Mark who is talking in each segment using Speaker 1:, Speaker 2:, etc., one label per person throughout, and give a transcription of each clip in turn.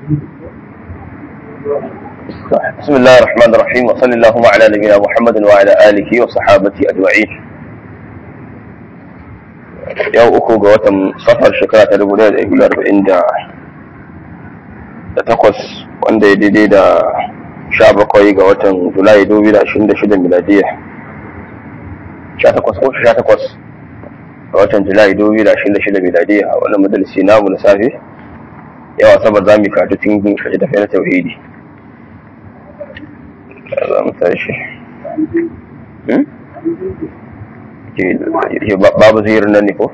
Speaker 1: بسم الله الرحمن الرحيم وصلى اللهم على نبينا محمد وعلى آله وصحابته أجمعين. yau uku ga watan safar shekara ta 1448 wanda ya daidai da 17 ga watan Julai 2026 miladiya 18 ga watan Julai 2026 miladiya a wannan majalisi namu na safe yau asabar za mu karatu cikin tafiya na tauhidi za mu tashi babu zihirin nan ne ko?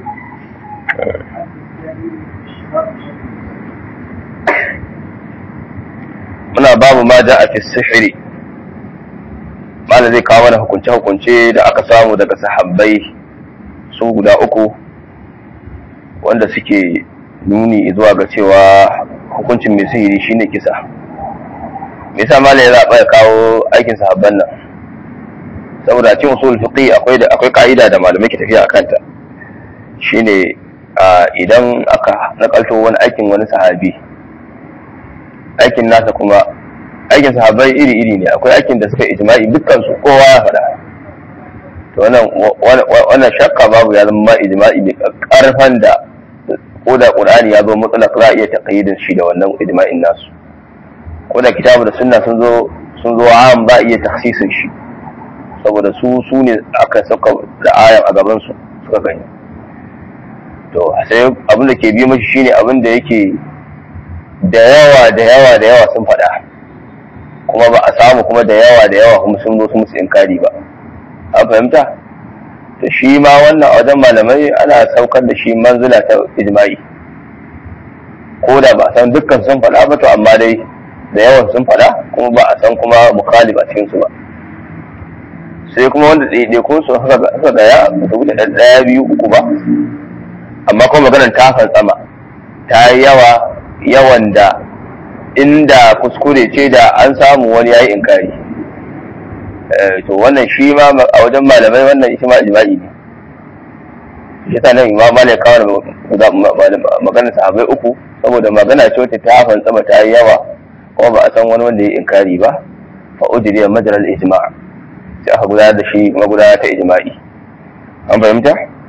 Speaker 1: muna babu ma da a fi sihiri mana zai kawo mana hukunce-hukunce da aka samu daga sahabbai su guda uku wanda suke nuni zuwa ga cewa hukuncin mai sihiri shine kisa. me yasa malai ya zaɓa ya kawo aikin sahabban nan? saboda cikin usul fiqi akwai ka'ida da malamai ke tafiya akan ta, shine idan aka nakalto wani aikin wani sahabi, aikin nasa kuma aikin sahabbai iri ne. Akwai aikin da suka ijma'i dukkan su kowa ya faɗa, to wannan shakka babu ya zama ijma'i ne karfan da ko da Qur'ani ya zo mutlaq za a iya taqyidin shi da wannan ijma'in nasu, ko da kitabu da sunna sun zo am ba iya takhsisin shi saboda su ne aka saka da ayan a gaban su suka gani. To sai abin da ke bi mashi shine abin da yake da yawa sun faɗa kuma ba a samu kuma da yawa kuma sun zo su musu inkari ba, an fahimta? To shi ma wannan a wajen malamai ana saukar da shi manzila ta ijma'i, ko da ba a san dukkan sun faɗa ba to amma dai da yawan sun faɗa kuma ba a san kuma mukhalif a cikin su ba. sai kuma wanda ɗaiɗaikun su haka gaya ba su wuce ɗaya biyu uku ba, amma kuma maganar ta fantsama ta yi yawan da inda kuskure ce da an samu wani ya yi inkari. To wannan shi ma a wajen malamai wannan shi ma ijma'i ne. shi ta nan imam Malik kawo maganar sahabbai uku saboda magana ce wata ta fantsama ta yi yawa kuma ba a san wani wanda ya yi inkari ba, fa ujriya majral ijma' sai aka gudanar da shi magudana ta ijma'i, an fahimta?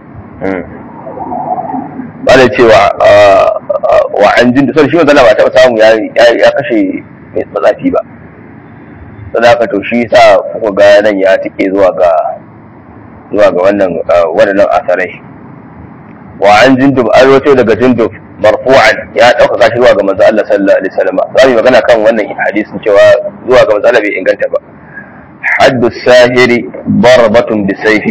Speaker 1: ba da cewa wa an jin da shi wanda ba taɓa samu ya kashe mai matsafi ba, sadaka to shi sa kuka ga nan ya tike zuwa ga wannan asarai. wa an jindub an roto daga jindub marfu'an ya ɗaukaka shi zuwa ga manzo Allah sallallahu alaihi wasallam. za mu magana kan wannan hadisin cewa zuwa ga manzo Allah bai inganta ba. حد الساهر ضربة بسيف.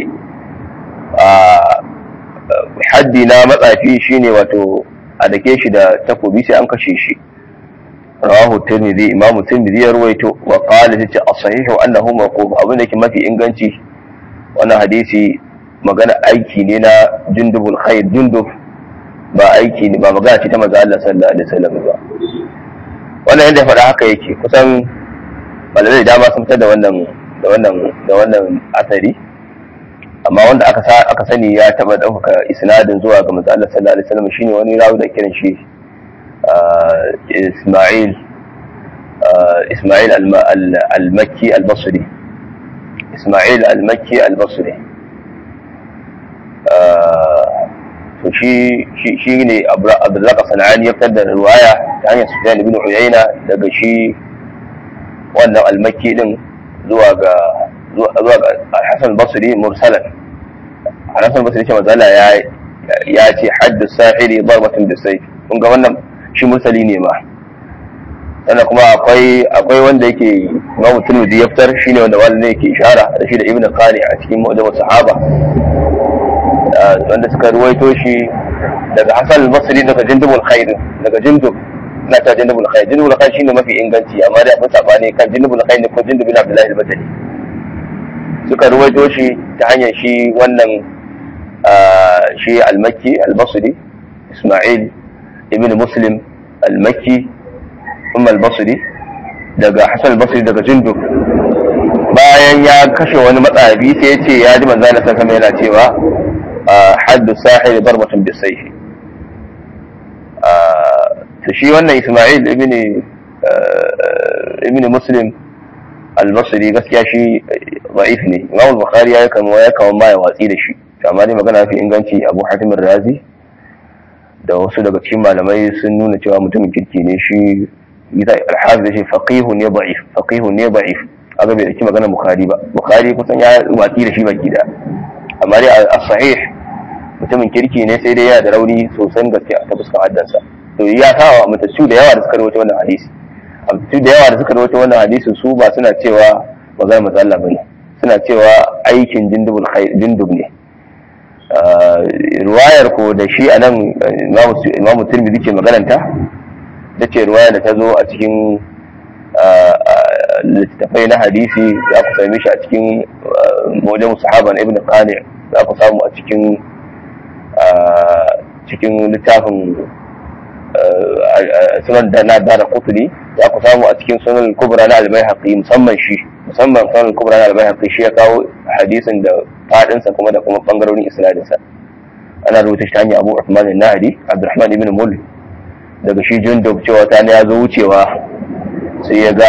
Speaker 1: haddi na matsafi shine wato a dake shi da takobi sai an kashe shi. rawahu tirmidhi, imamu tirmidhi ya ruwaito wa qala tace as-sahihu annahu mawquf. abin da yake mafi inganci wannan hadisi magana aiki ne na jundubul khair. jundub ba aiki ne, ba magana ce ta manzo Allah sallallahu alaihi wasallam ba. wannan yadda faɗa haka yake kusan malamai da dama sun fitar da wannan asari, amma wanda aka sani ya taba ɗaukaka isnadin zuwa ga manzo Allah sallallahu alaihi wasallam shine wani rawi da kiran shi Isma'il al-Makki al-Basri. Isma'il al-Makki al-Basri to shi ne Abdullah Sanani ya fitar da riwaya ta hanyar Sufyan ibn Uyayna daga shi wannan al-Makki din zuwa ga Hassan Basri mursalan. Hassan Basri ce mazala ya ce haddu sahiri darbatun bisayf. kun ga wannan shi mursali ne ma. sannan kuma akwai wanda yake Imam Tirmidhi ya fitar shine wanda wanda yake ishara da shi da Ibn Qani a cikin Mu'jam as-Sahaba, wanda suka ruwaito shi daga Hassan Basri daga Jindubul Khair, daga Jindub na ta Jindubul Khair. Jindubul Khair shine mafi inganci, amma da akwai sabani kan Jindubul Khair ne ko Jindub bin Abdullah al-Bajali. suka ruwaito shi ta hanyar shi wannan shi al-Makki al-Basri Isma'il ibn Muslim al-Makki al-Basri daga Hassan al-Basri daga Jindub. bayan ya kashe wani matsabi sai ya ce ya ji manzo Allah sallallahu yana cewa haddu sahiri darbatun bisayfi. shi wannan Isma'il ibn Muslim al-Basri gaskiya shi da'if ne. Imam Bukhari ya kama ma ya watsi da shi, amma dai magana fi inganci Abu Hatim ar-Razi da wasu daga cikin malamai sun nuna cewa mutumin kirki ne shi. Al-Hafiz da shi faqihun ne da'if aga bai dauki magana Bukhari ba. Bukhari kusan ya watsi da shi baki da, amma dai as-sahih mutumin kirki ne, sai dai ya da rauni sosan gaske a ta fuskar haddansa. To ya sawa mutassu da yawa da suka rawaito wannan hadisi. Mutassu da yawa da suka rawaito wannan hadisi su ba suna cewa magana matsala bane, suna cewa aikin jindub ne. Ruwayar ko da shi anan Imam Tirmidhi ke magananta, da ce ruwaya da ta zo a cikin littattafai na hadisi za ku same shi a cikin Mu'jam Sahaban Ibn Qani, za ku samu a cikin littafin sunan da na Dara Qutni, za ku samu a cikin sunan Kubra na Al-Baihaqi, musamman sunan Kubra na Al-Baihaqi shi ya kawo hadisin da fadinsa kuma da kuma bangarorin isnadinsa. Ana rubuta shi ta hanyar Abu Uthman an-Nahdi, Abdurrahman ibn Mul, daga shi Jundub cewa ta ya zo wucewa sai ya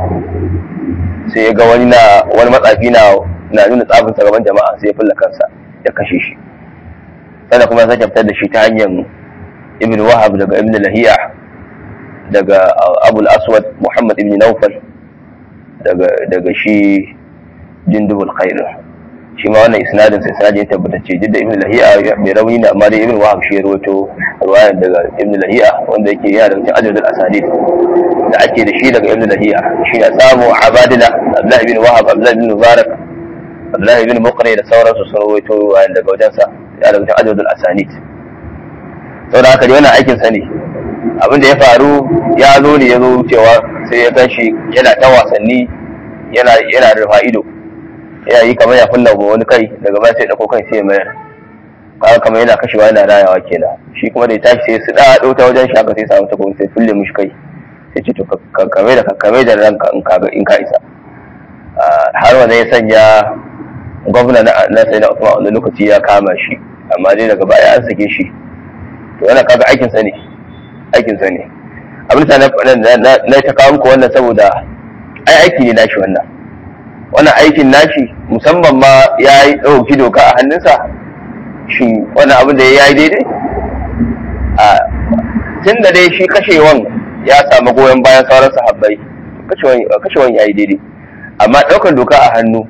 Speaker 1: ga wani matsafi na nuna tsafinsa gaban jama'a, sai ya fulla kansa ya kashe shi. Sannan kuma sai fitar da shi ta hanyar Ibn Wahab daga Ibn Lahiya, daga Abu al-Aswad Muhammad ibn Nawfal, daga shi Jundub al-Khair. Shi ma wannan isnadin sai sanadin tabbatacce, jidda Ibn Lahiya mai rauni ne, amma dai Ibn Wahab shi ya rawaito ruwayan daga Ibn Lahiya, wanda yake yana da cikin adadul asanid da ake da shi daga Ibn Lahiya. Shi ne samu Abadila, Abdullah ibn Wahab, Abdullah ibn Mubarak, Abdullah ibn Muqri da sauransu sun rawaito ruwayan daga wajensa, yana da cikin adadul asanid. Saboda haka dai wannan aikin sa ne. Abin da ya faru, ya zo cewa sai ya ganshi yana ta wasanni, yana rufa ido, yana yi kamar ya fulla wani kai, daga baya sai dauko kai sai ya mayar, kaga kamar yana kashewa yana rayawa kenan. Shi kuma da ya tashi sai su dado ta wajen shi haka, sai samu takobin sai fulle mishi kai, sai ce to kame da ranka in ka isa. Har wanda ya sanya gwamna na sai na Usman wani lokaci ya kama shi, amma dai daga baya an sake shi. To yana kaga aikin sa ne. Abin sa na ta kawo muku wannan saboda aiki ne nashi wannan aikin nashi, musamman ma ya yi ɗauki doka a hannunsa. Shi wannan abin da ya yi daidai, tun da dai shi kashewan ya samu goyon bayan sauran sahabbai, kashewan ya yi daidai, amma ɗaukan doka a hannu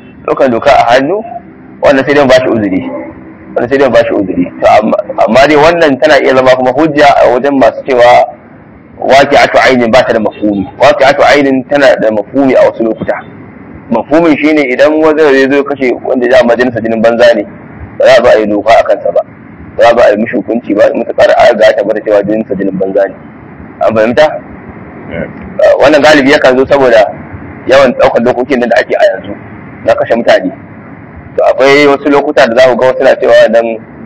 Speaker 1: wannan sai dai ba shi uzuri. To amma dai wannan tana iya zama kuma hujja a wajen masu cewa waqi'atu ainin ba ta da mafhumi. Waqi'atu ainin tana da mafhumi a wasu lokuta. Mafhumin shine idan wanda zai zo kashe wanda ya majalisa jinin banza ne, ba za a yi doka a kansa ba, ba za a yi mishi hukunci ba, mutakar a ga ta bada cewa jinin banza ne. An fahimta? Wannan galibi yakan zo saboda yawan ɗaukar dokokin da ake a yanzu na kashe mutane. To akwai wasu lokuta da za ku ga wasu na cewa dan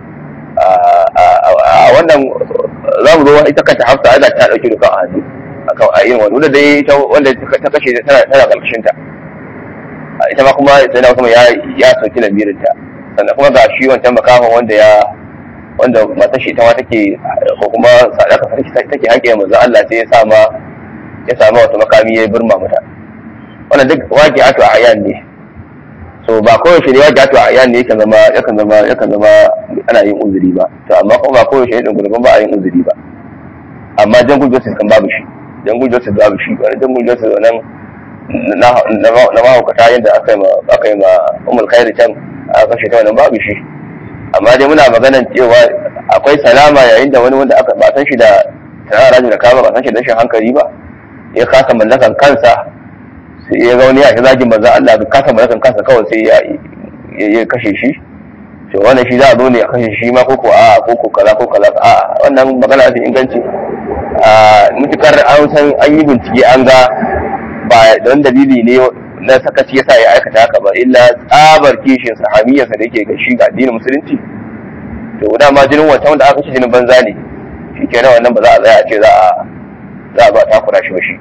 Speaker 1: a wannan za mu zo ita kanta Hafsa ana ta dauki doka a hannu akan a irin wanda dai wanda ta kashe tana karkashin ta, ita ma kuma sai na kuma ya soki lamirin ta. Sannan kuma ga shi wancan makafin wanda matar shi ita ma take, ko kuma sadaka take haƙe manzo Allah, sai ya sama wata makami ya burma mata. Wannan duk waqi'atu a'yan ne. So ba koyaushe ne waqi'atu a'yan ne yakan zama ana yin uzuri ba. To amma kuma ba koyaushe ne din ba a yin uzuri ba. Amma jangun justice kan babu shi. Wani jangun justice wannan na mahaukata yadda aka yi ma Ummul Khair can a kashe ta, wannan babu shi. Amma dai muna maganan cewa akwai salama yayin da wani wanda aka ba san shi da tsara da kama, ba san shi da rashin hankali ba, ya kasa mallakan kansa, sai ya ga wani ya zagin manzo Allah, ga kasa mallakan kansa kawai sai ya kashe shi. To wannan shi za a zo ne a kashe shi ma koko kaza wannan magana da inganci. Mutukar an san an yi bincike an ga ba don dalili ne na sakaci yasa ya aikata haka ba, illa tsabar kishin sahabiyarsa da yake ga shi ga addinin musulunci. To dama jinin wancan wanda aka kashe jinin banza ne, shi kenan wannan ba za a tsaya a ce za a ba takura shi ba shi.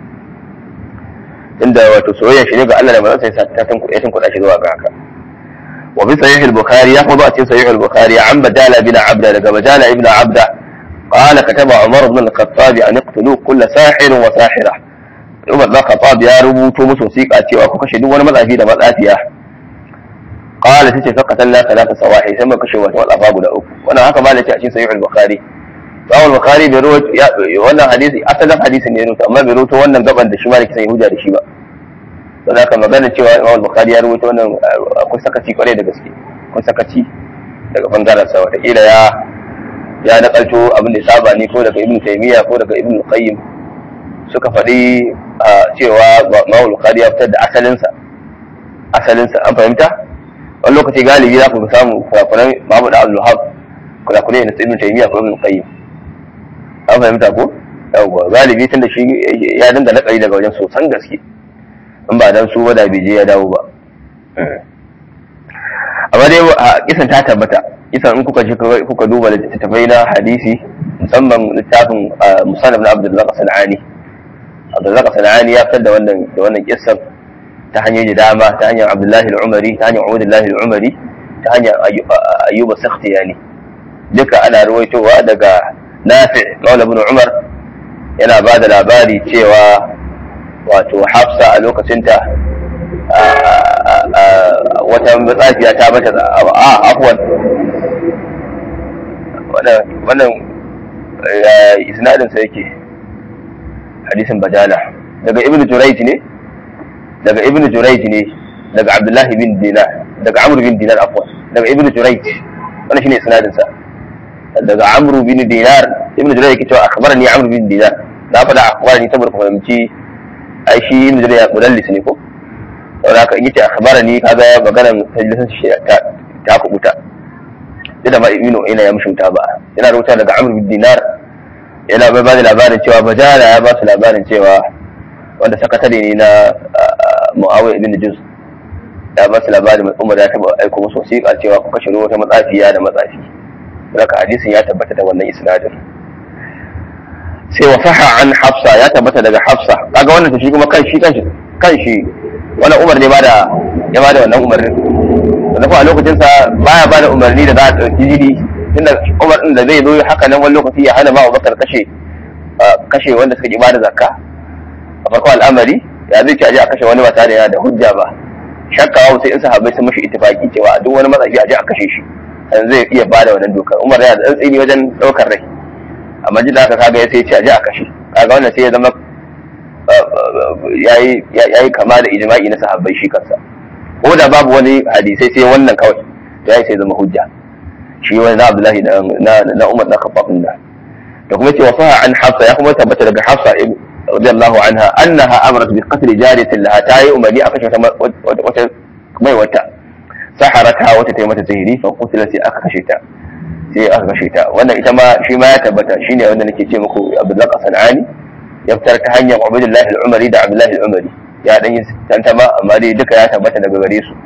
Speaker 1: Inda wato soyayya shi ne ga Allah da manzon sai ta tunkuɗa shi zuwa ga haka. Wa bi sahih al-Bukhari, ya kuma a cikin sahih al-Bukhari an Badala bin Abda, daga Badala ibn Abda قال كتب عمر بن الخطاب أن يقتلوا كل ساحر وساحرة. عمر بن الخطاب يا ربوتو مسوسيقى cewa ku kashe duk wani matsafi da matsafiya. قال tace fa qatalna thalatha sawahi sai muka kashe wata matsafa guda uku. Wannan haka ma lace a cikin sahih al-bukhari. Sahih al-bukhari bai rawaito wannan hadisi asalin hadisin ne rawaito amma bai rawaito wannan gaban da shi ma da kisan hujja da shi ba. Don haka magana cewa Imam al-Bukhari ya rawaito wannan akwai sakaci kwarai da gaske. Akwai sakaci daga bangaren sa wata kila ya nakalto abin da saba ne ko daga Ibn Taymiyyah ko daga Ibn Qayyim suka faɗi cewa Imam al-Bukhari ya fitar da asalinsa an fahimta. Wani lokaci galibi za ku samu kurakuran Muhammad Abdul Wahhab kurakurai na Ibn Taymiyyah ko Ibn Qayyim an fahimta ko yawwa galibi tunda shi ya dinga nakari daga wajen sosan gaske in ba dan su ba da bije ya dawo ba. Amma dai kisan ta tabbata, kisan in kuka duba littattafai na hadisi musamman littafin Musannaf na Abdullah Sanani. Abdullah Sanani ya fitar da wannan kisan ta hanyar dama, ta hanyar Abdullah al-Umari, ta hanyar Ubaydullah al-Umari, ta hanyar Ayyub as-Sakhtiyani. Duka ana ruwaitowa daga Nafi' Maula ibn Umar yana ba da labari cewa wato Hafsa a lokacinta wata matsafiya ta bata afwan wannan isnadin sa yake hadisin Bajala daga Ibn Jurayj ne daga Abdullah bin Dinar daga Amr bin Dinar afwan daga Ibn Jurayj wannan shine isnadin sa daga Amr bin Dinar. Ibn Jurayj yake cewa akhbarani Amr bin Dinar na faɗa akhbarani saboda fahimci ai shi Ibn Jurayj mudallis ne ko saboda haka yace akhbarani kaga maganar tajlisin shi ta kubuta da ma Ibn Uyayna ya mushuta ba yana rubuta daga Amr bin Dinar yana ba da labarin cewa Bajala ya ba su labarin cewa wanda sakatare ne na Muawiya ibn Juz ya ba su labarin Umar ya taba aiko musu wasiƙa cewa ku kashe wata matsafiya da matsafi. Haka hadisin ya tabbata da wannan isnadin. Sai wasaha an Hafsa ya tabbata daga Hafsa kaga wannan to shi kuma kanshi wannan Umar ne ya bada wannan umarnin. Da kuma a lokacin sa baya bada umarni da za a dauki jini tunda Umar din da zai zo haka nan wani lokaci ya hana ma Abubakar kashe wanda suka ki bada zakka a farko al'amari ya zai ci aje a kashe wani ba tare da hujja ba. Shakka wa sai in sahabbai sun mishi ittifaki cewa duk wani matsafi aje a kashe shi dan zai iya bada wannan dokar. Umar ya da tsini wajen daukar rai amma jin haka kaga ya sai ce aje a kashe kaga wannan sai ya zama yayi kama da ijma'i na sahabbai shi kansa ko da babu wani hadisi sai wannan kawai to yayi sai zama hujja shi wani Abdullahi na Umar da Khattab din da kuma ce wasaha an Hafsa ya kuma tabbata daga Hafsa radiyallahu anha annaha amarat bi qatl jariyatin laha tayi umani a kashe wata mai wata saharata wata tayi mata zahiri fa qutila sai aka kashe ta wannan ita ma shi ma ya tabbata shine wanda nake ce muku Abdullah Sanani ya fitar ta hanyar Ubaydullah al-Umari da Abdullah al-Umari ya dan yi tantama amma dai duka ya tabbata daga gare su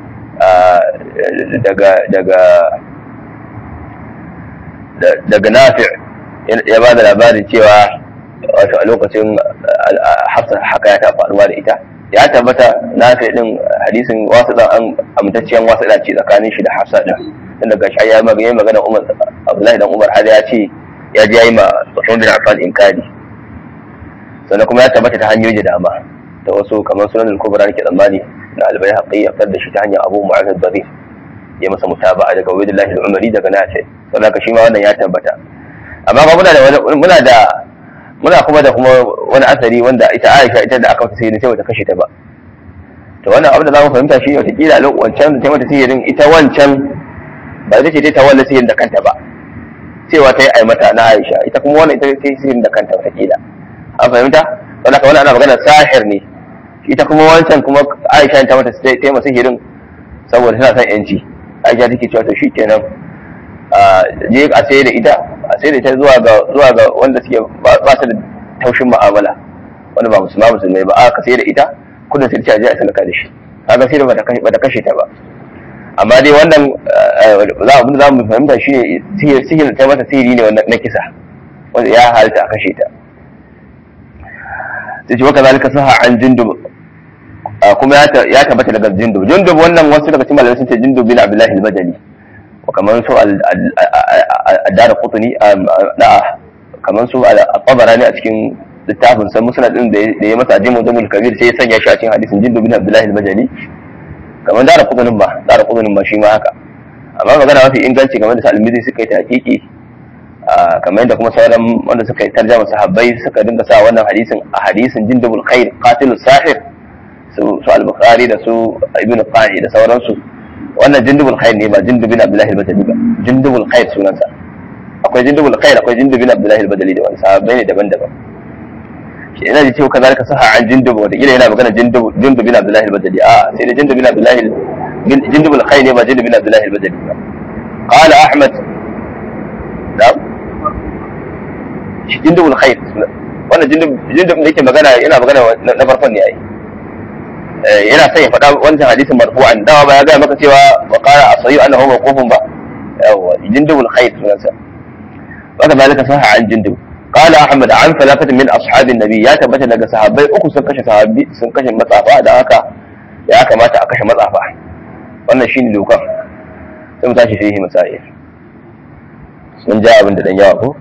Speaker 1: daga Nafi' ya ba da labarin cewa wato a lokacin Hafsa haka ya ta faruwa da ita ya tabbata Nafi' din hadisin wasu dan an amtacciyar wasu da ce tsakanin shi da Hafsa din tunda gashi ya magana Umar Abdullahi dan Umar har ya ce ya ji yayi ma Uthman bin Affan inkari sannan kuma ya tabbata ta hanyoyi da dama da wasu kamar sunan al-kubra nake tsammani na al-Baihaqi ya fitar da shi ta hanyar Abu Mu'adh al-Dharif ya masa mutaba'a daga Ubaydullah al-Umari daga Nafi' saboda ka shi ma wannan ya tabbata amma ba muna kuma da wani asari wanda ita Aisha ita da aka sai sai bata kashe ta ba to wannan abin da zamu fahimta shi wata kila wancan da ta mata sihirin ita wancan ba ita ce ta walla sihirin da kanta ba cewa ta yi ai mata na Aisha ita kuma wannan ita ce sihirin da kanta wata kila an fahimta wanda ka wannan ana magana sahir ne ita kuma wancan kuma Aisha ta mata ta yi masa sihirin saboda tana son yanci Aisha take cewa to shikenan je a sai da ita zuwa ga wanda suke ba su da taushin mu'amala wanda ba musulmai ba aka sai da ita kudin sai ta je a sanaka da shi kaga sai ba ta kashe ta ba amma dai wannan za mu fahimta shi ne sihir ta mata sihiri ne na kisa wanda ya halitta a kashe ta sai ce waka zalika saha an Jundub kuma ya tabbata daga Jundub wannan wasu daga cikin malamai sun ce Jundub bin Abdullah al-Bajali kamar su ad-Darqutni kamar su al-Tabarani a cikin littafin sa musnad din da ya masa Jumu'ul Kabir sai ya sanya shi a cikin hadisin Jundub bin Abdullah al-Bajali kamar Darqutni ba shi ma haka. Amma magana mafi inganci game da Al-Mizzi suka yi tahqiqi kamar yadda kuma sauran wanda suka yi tarjama sahabbai suka dinga sa wannan hadisin a hadisin Jundubul Khair qatilus sahir su al-Bukhari da su Ibn Qahi da sauransu. Wannan Jundubul Khair ne ba Jundub bin Abdullah al-Bajali ba. Jundubul Khair sunansa. Akwai Jundubul Khair akwai Jundub bin Abdullah al-Bajali da wani sahabbai ne daban-daban. Shi ina ji cewa kazalika saha an Jundub wanda kila yana magana Jundub bin Abdullah al-Bajali sai da Jundub bin Abdullah Jundubul Khair ne ba Jundub bin Abdullah al-Bajali ba. Qala Ahmad na'am shi Jundubul Khair wannan Jundub da yake magana yana magana na farkon ne ai yana sai ya faɗa wancan hadisin marfu'an dawa ba ya ga maka cewa wa qala asayu annahu mawqufun ba yawa Jundubul Khair sunansa wanda malaka saha an Jundub qala Ahmad an thalathati min ashabin nabi ya tabbata daga sahabbai uku sun kashe matsafa da haka ya kamata a kashe matsafa wannan shine dokan sai mu tashi fihi masail sun ja abin da dan yawa ko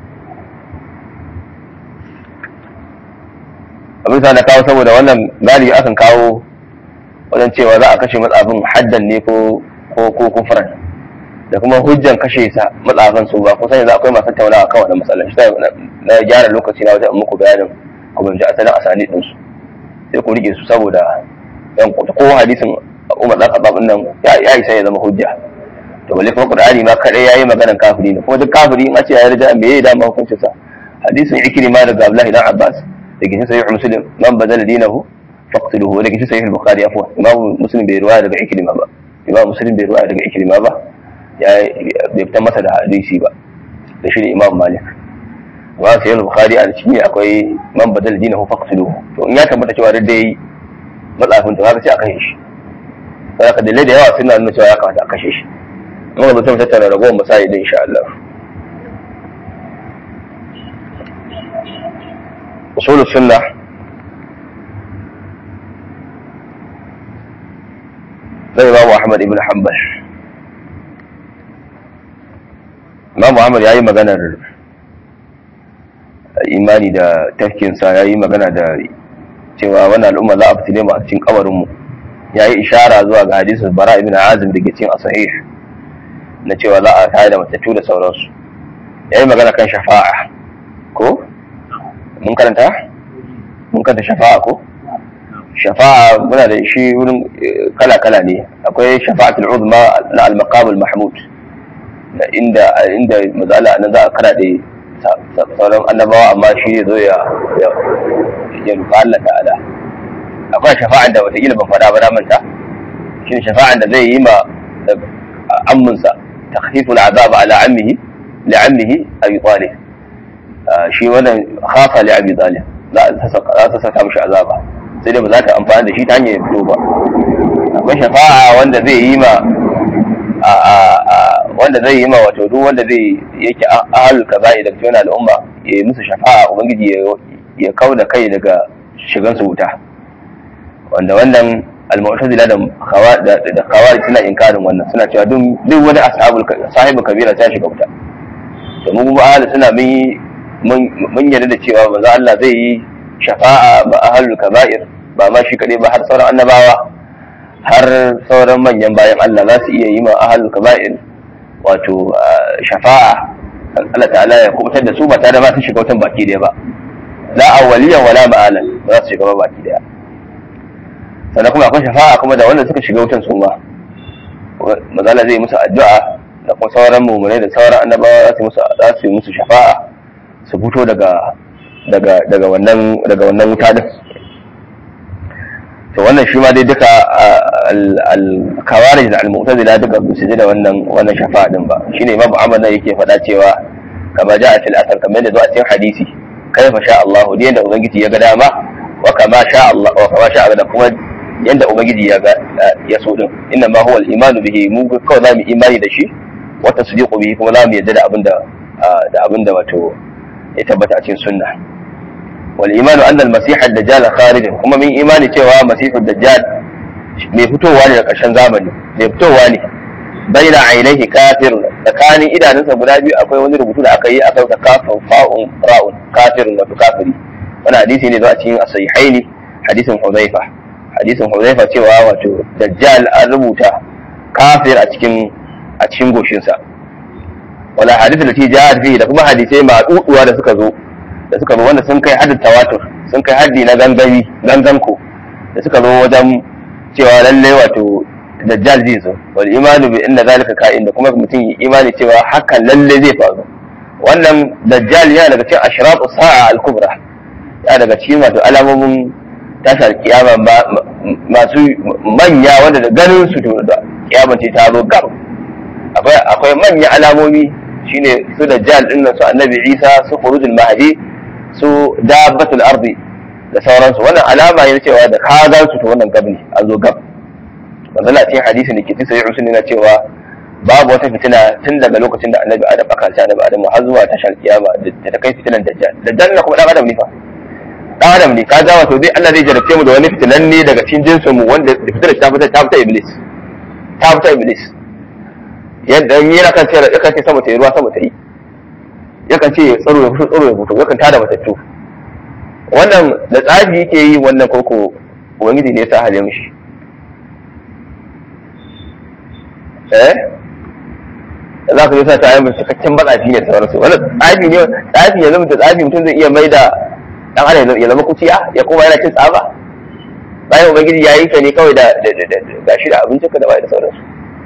Speaker 1: abin sa na kawo saboda wannan galibi akan kawo wajen cewa za a kashe matsafin haddan ne ko kufran da kuma hujjan kashe sa matsafin su ba kusan yanzu akwai masu tauna akan wannan matsalar shi na gyara lokaci na wajen muku bayanin ku bin asalin asali din su sai ku rike su saboda yan ko hadisin Umar dan Khattab nan ya isa ya zama hujja to balle kuma Qur'ani ma kadai yayi maganar kafiri ne kuma duk kafiri in a ce ya rida me yayi da ma hukuncin sa hadisin Ikrima daga Abdullah ibn Abbas da ke sahih Muslim man badala dinahu faqtuluhu da ke sahih Bukhari afwan Imam Muslim bai riwaya daga Ikrima ba Imam Muslim bai riwaya daga Ikrima ba ya bai fitar masa da hadisi ba da shi Imam Malik wa sahih Bukhari a cikin akwai man badala dinahu faqtuluhu to in ya tabbata cewa da dai matsafin to haka sai a kashe shi sai ka dalilai da yawa suna nuna cewa ya kamata a kashe shi amma ba zan tattara ragowar misali din insha Allah usul sunnah sai Imam Ahmad ibn Hanbal Imam Ahmad yayi maganar imani da tafkinsa yayi magana da cewa wannan al'umma za a fitile mu a cikin kabarin mu yayi ishara zuwa ga hadisin Bara ibn Azib da ke cikin as-sahih na cewa za a tare da matattu da sauransu yayi magana kan shafa'a ko mun karanta shafa'a ko shafa'a muna da shi wurin kala-kala ne akwai shafa'atul uzma na al-maqam al-mahmud inda mazala nan za a kara da sauran annabawa amma shi zo ya rufa Allah ta'ala akwai shafa'an da wata ban faɗa ba manta shi shafa'an da zai yi ma amminsa takhfiful azab ala ammihi li'ammihi Abi Talib shi wannan khafa li Abi Talib za ta saka mishi azaba sai dai ba za ta amfani da shi ta hanyar fito ba akwai shafa'a wanda zai yi ma wato duk wanda zai yake ahlul kaba'i da cikin al'umma ya yi musu shafa'a ubangiji ya kauda kai daga shigan su wuta wanda wannan al-mu'tazila da khawarij suna inkarin wannan suna cewa duk wani sahibu kabira ta shiga wuta to mu kuma ahlus suna mun yarda da cewa manzo Allah zai yi shafa'a ba ahlul kaba'ir ba ma shi kadai ba har sauran annabawa har sauran manyan bayan Allah za su iya yi ma ahlul kaba'ir wato shafa'a Allah ta'ala ya kubutar da su ba tare da ba su shiga wutan baki daya ba la awwaliyan wala ma'alan ba za su shiga ba baki daya sannan kuma akwai shafa'a kuma da wanda suka shiga wutan su ma mazala zai musu addu'a da kuma sauran mu'minai da sauran annabawa za su yi musu shafa'a su fito daga wannan wuta din to wannan shi ma dai duka al-kawarij da al-mu'tazila duka su ji da wannan shafa'a din ba shine Imam Ahmad yake faɗa cewa kama ja'a fil athar kamar da zuwa cikin hadisi kaifa sha Allah da yanda ubangiji ya ga dama wa kama sha Allah wa kama sha da kuma yanda ubangiji ya so din inna ma huwa al-imanu bihi mu kawai zamu imani da shi wa tasdiqu bihi kuma zamu yarda da abinda wato ya tabbata a cikin sunna wal imanu anna al-masih ad-dajjal kharij kuma min imani cewa masih ad-dajjal mai fitowa ne da ƙarshen zamani mai fitowa ne baina ainihi kafirun, tsakanin idanunsa guda biyu akwai wani rubutu da aka yi a kansa kafin fa'un ra'un kafirun wato kafiri. Wani hadisi ne zuwa cikin as-sahihaini hadisin Hudhaifa cewa wato dajjal an rubuta kafir a cikin goshinsa. wala hadith da ke jihar fi da kuma hadisai maɗuɗuwa da suka zo wanda sun kai haddin tawatur, sun kai haddi na ganganko da suka zo wajen cewa lallai wato dajjal zai zo, wal imanu bi inna zalika ka'in, da kuma mutum yi imani cewa hakan lallai zai faru. Wannan dajjal yana daga cikin ashratu sa'a al-kubra, yana daga cikin wato alamomin tashar kiyama masu manya wanda da ganin su to da kiyama ce ta zo gab. Akwai manyan alamomi shine su dajjal din nan, su annabi Isa, su khurujul mahdi, su dabbatul ardi da sauransu. Wannan alama ne cewa da ka ga su to wannan gab ne, an zo gab. Wannan a cikin hadisi ne ke ci sai usul ne cewa babu wata fitina tun daga lokacin da annabi Adam aka halta annabi Adam har zuwa tashar kiyama da ta kai fitinan dajjal. Dajjal na kuma dan Adam ne fa. Dan Adam ne, ka ga wato dai Allah zai jarabce mu da wani fitinan ne daga cikin jinsin mu wanda fitinar ta fita Iblis. Ta fita Iblis. Yadda yi na kan ce yakan ce sama ta yi ruwa sama ta yi, yakan ce tsaro ya fito yakan tada matattu. Wannan da tsafi yake yi wannan koko ubangiji ne ya sa hale mishi. Za ka yi sa ta yi cikakken matsafi ne da sauransu. Wannan tsafi ne, tsafi ya zama da tsafi mutum zai iya mai da dan adam ya zama kuciya ya koma yana cin tsaba bayan ubangiji ya yi ka ne kawai da gashi da abincinka da bai da sauransu.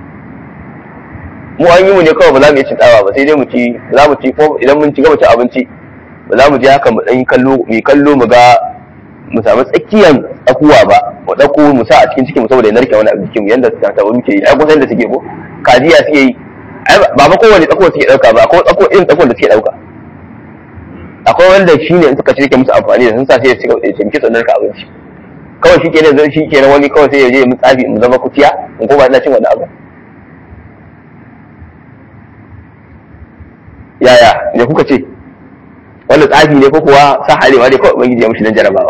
Speaker 1: Mu an yi mu ne kawai ba za mu iya cin tsawa ba, sai dai mu ci, za mu ci ko idan mun ci gaba cin abinci ba za mu je haka mu dan kallo mu ga mu samu tsakiyan tsakuwa ba, mu dauko mu sa a cikin mu saboda ya narke wani abu cikin mu yanda ta tawo muke yi. Ai kusan da suke ko kajiya suke yi, ai ba kowane tsakuwa suke dauka ba, ko tsako irin tsakuwan da suke dauka. Akwai wanda shi ne in suka ce musu amfani da sun sa sai ya cimki tsanar ka abinci kawai shi kenan wani kawai sai ya je mu tsafi mu zama kuciya in ko ba ina cin wani abu. Yaya ne kuka ce wanda tsafi ne ko kuwa sa halewa ne kawai ubangiji ya mushi dan jarabawa?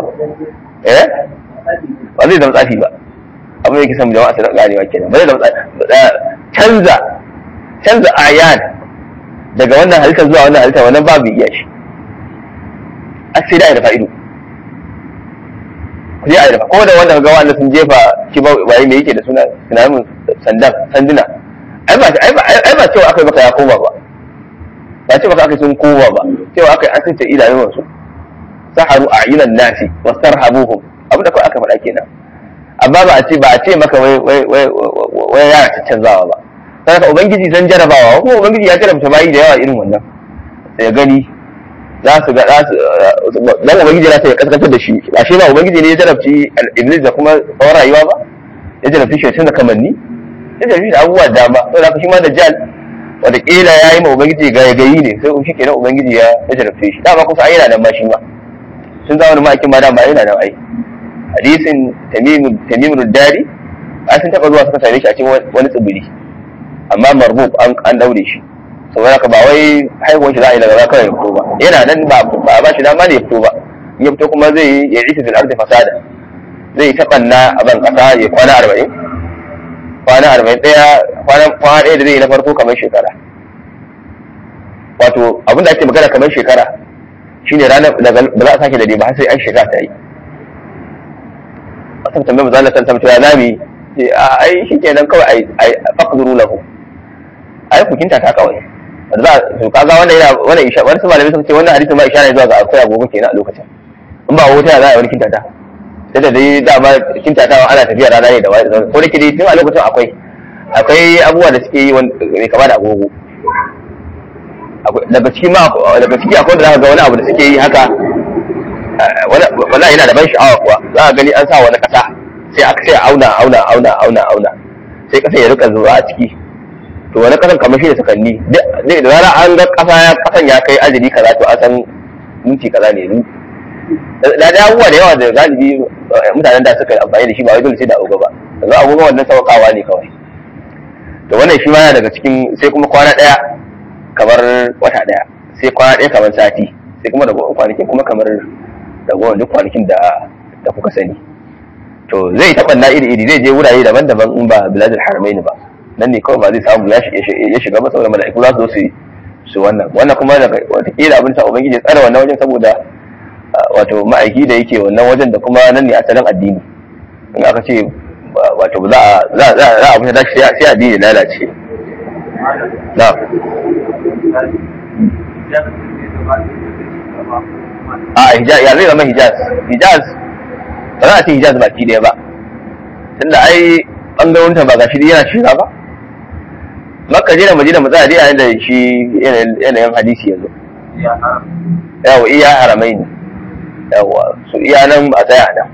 Speaker 1: Ba zai zama tsafi ba, abin da yake son jama'a su ganewa kenan. Ba zai zama canza ayan daga wannan halitta zuwa wannan halitta, wannan babu iya shi. Sai da da fa'ido ku je a dafa ko da wanda ga wanda sun jefa shi ba waye me yake da suna tunanin sanduna. Ai ba cewa aka yi maka ya koma ba, ba ce maka aka sun koma ba, cewa aka yi an sace idanun wasu saharu a'yunan nasi wastarhabuhum, abin da kawai aka faɗa kenan. Amma ba a ce maka wai yara canzawa ba. Saboda ubangiji san jarabawa, kuma ubangiji ya jarabta bayi da yawa irin wannan sai gani za su ga dan ubangiji na sai ya kaskantar da shi. Ba shi ba ubangiji ne ya jarabci iblis da kuma tsawon rayuwa ba, ya jarabci shi tun da kamanni, ya jarabci da abubuwa dama. Saboda haka shi ma dajjal wanda kila ya yi ma ubangiji gayi ne, sai shi kenan ubangiji ya jarabce shi. Dama kusa ai yana nan ma shi ma sun zama da ma'aikin ma dama yana nan ai. Hadisin tamimul dari ai sun taɓa zuwa suka same shi a cikin wani tsibiri, amma marbub an daure shi. Saboda haka ba wai haihuwar shi za a yi daga za kawai ya fito ba, yana nan ba shi dama ne ya fito ba. In ya fito kuma zai ya yi fil ardi fasada, zai yi taɓanna a ban ƙasa ya kwana 40 kwana ɗaya da zai yi na farko kamar shekara. Wato abinda ake magana kamar shekara shine ranar da ba za a sake dade ba har sai an shekara ta yi. Wasan tambayar maza Allah sallallahu alaihi wasallam ya ai shi kenan kawai ai faqduru lahu, ai kukinta ta kawai. Za su kaga wannan isha, wani malamai sun ce wannan hadisi ma ishara zuwa ga akwai agogo kenan a lokacin. In ba wuta za a yi wani kintata, sai da dai dama kintata ana tafiya rana ne da wani, ko da ke dai tun a lokacin akwai abubuwa da suke yi mai kama da agogo. Daga ciki akwai da za ka ga wani abu da suke yi haka, wallahi yana da ban sha'awa kuwa. Za ka gani an sa wani kasa sai aka sai auna sai kasa ya rika zuwa a ciki. To wani kasan kamar shi da sakanni, da rana an ga kasan ya kai ajali kaza to an san minti kaza ne. Da abubuwa da yawa da galibi mutanen da suka amfani da shi ba wai dole sai da agogo ba, yanzu agogo wannan sauƙawa ne kawai. To wannan shi ma yana daga cikin, sai kuma kwana ɗaya kamar wata ɗaya, sai kwana ɗaya kamar sati, sai kuma da kwanakin kuma kamar ragowar duk kwanakin da kuka sani. To zai taɓa na iri-iri, zai je wurare daban-daban in ba biladul haramaini ba. nan ne kawai ba zai samu ya shiga ba saboda mala'iku za su zo su wannan kuma da wataƙila abin sa ubangiji ya tsara wannan wajen saboda wato ma'aiki da yake wannan wajen da kuma nan ne asalin addini in aka ce wato za a abin da sai addini lalace na ya zai zama hijaz ba za a ce hijaz baki daya ba tunda ai ɓangarorinta ba gashi yana shiga ba makka je da madina mu tsaya dai yayin da shi yanayin hadisi yanzu yawa iya haramai ne yawa su iya nan a tsaya nan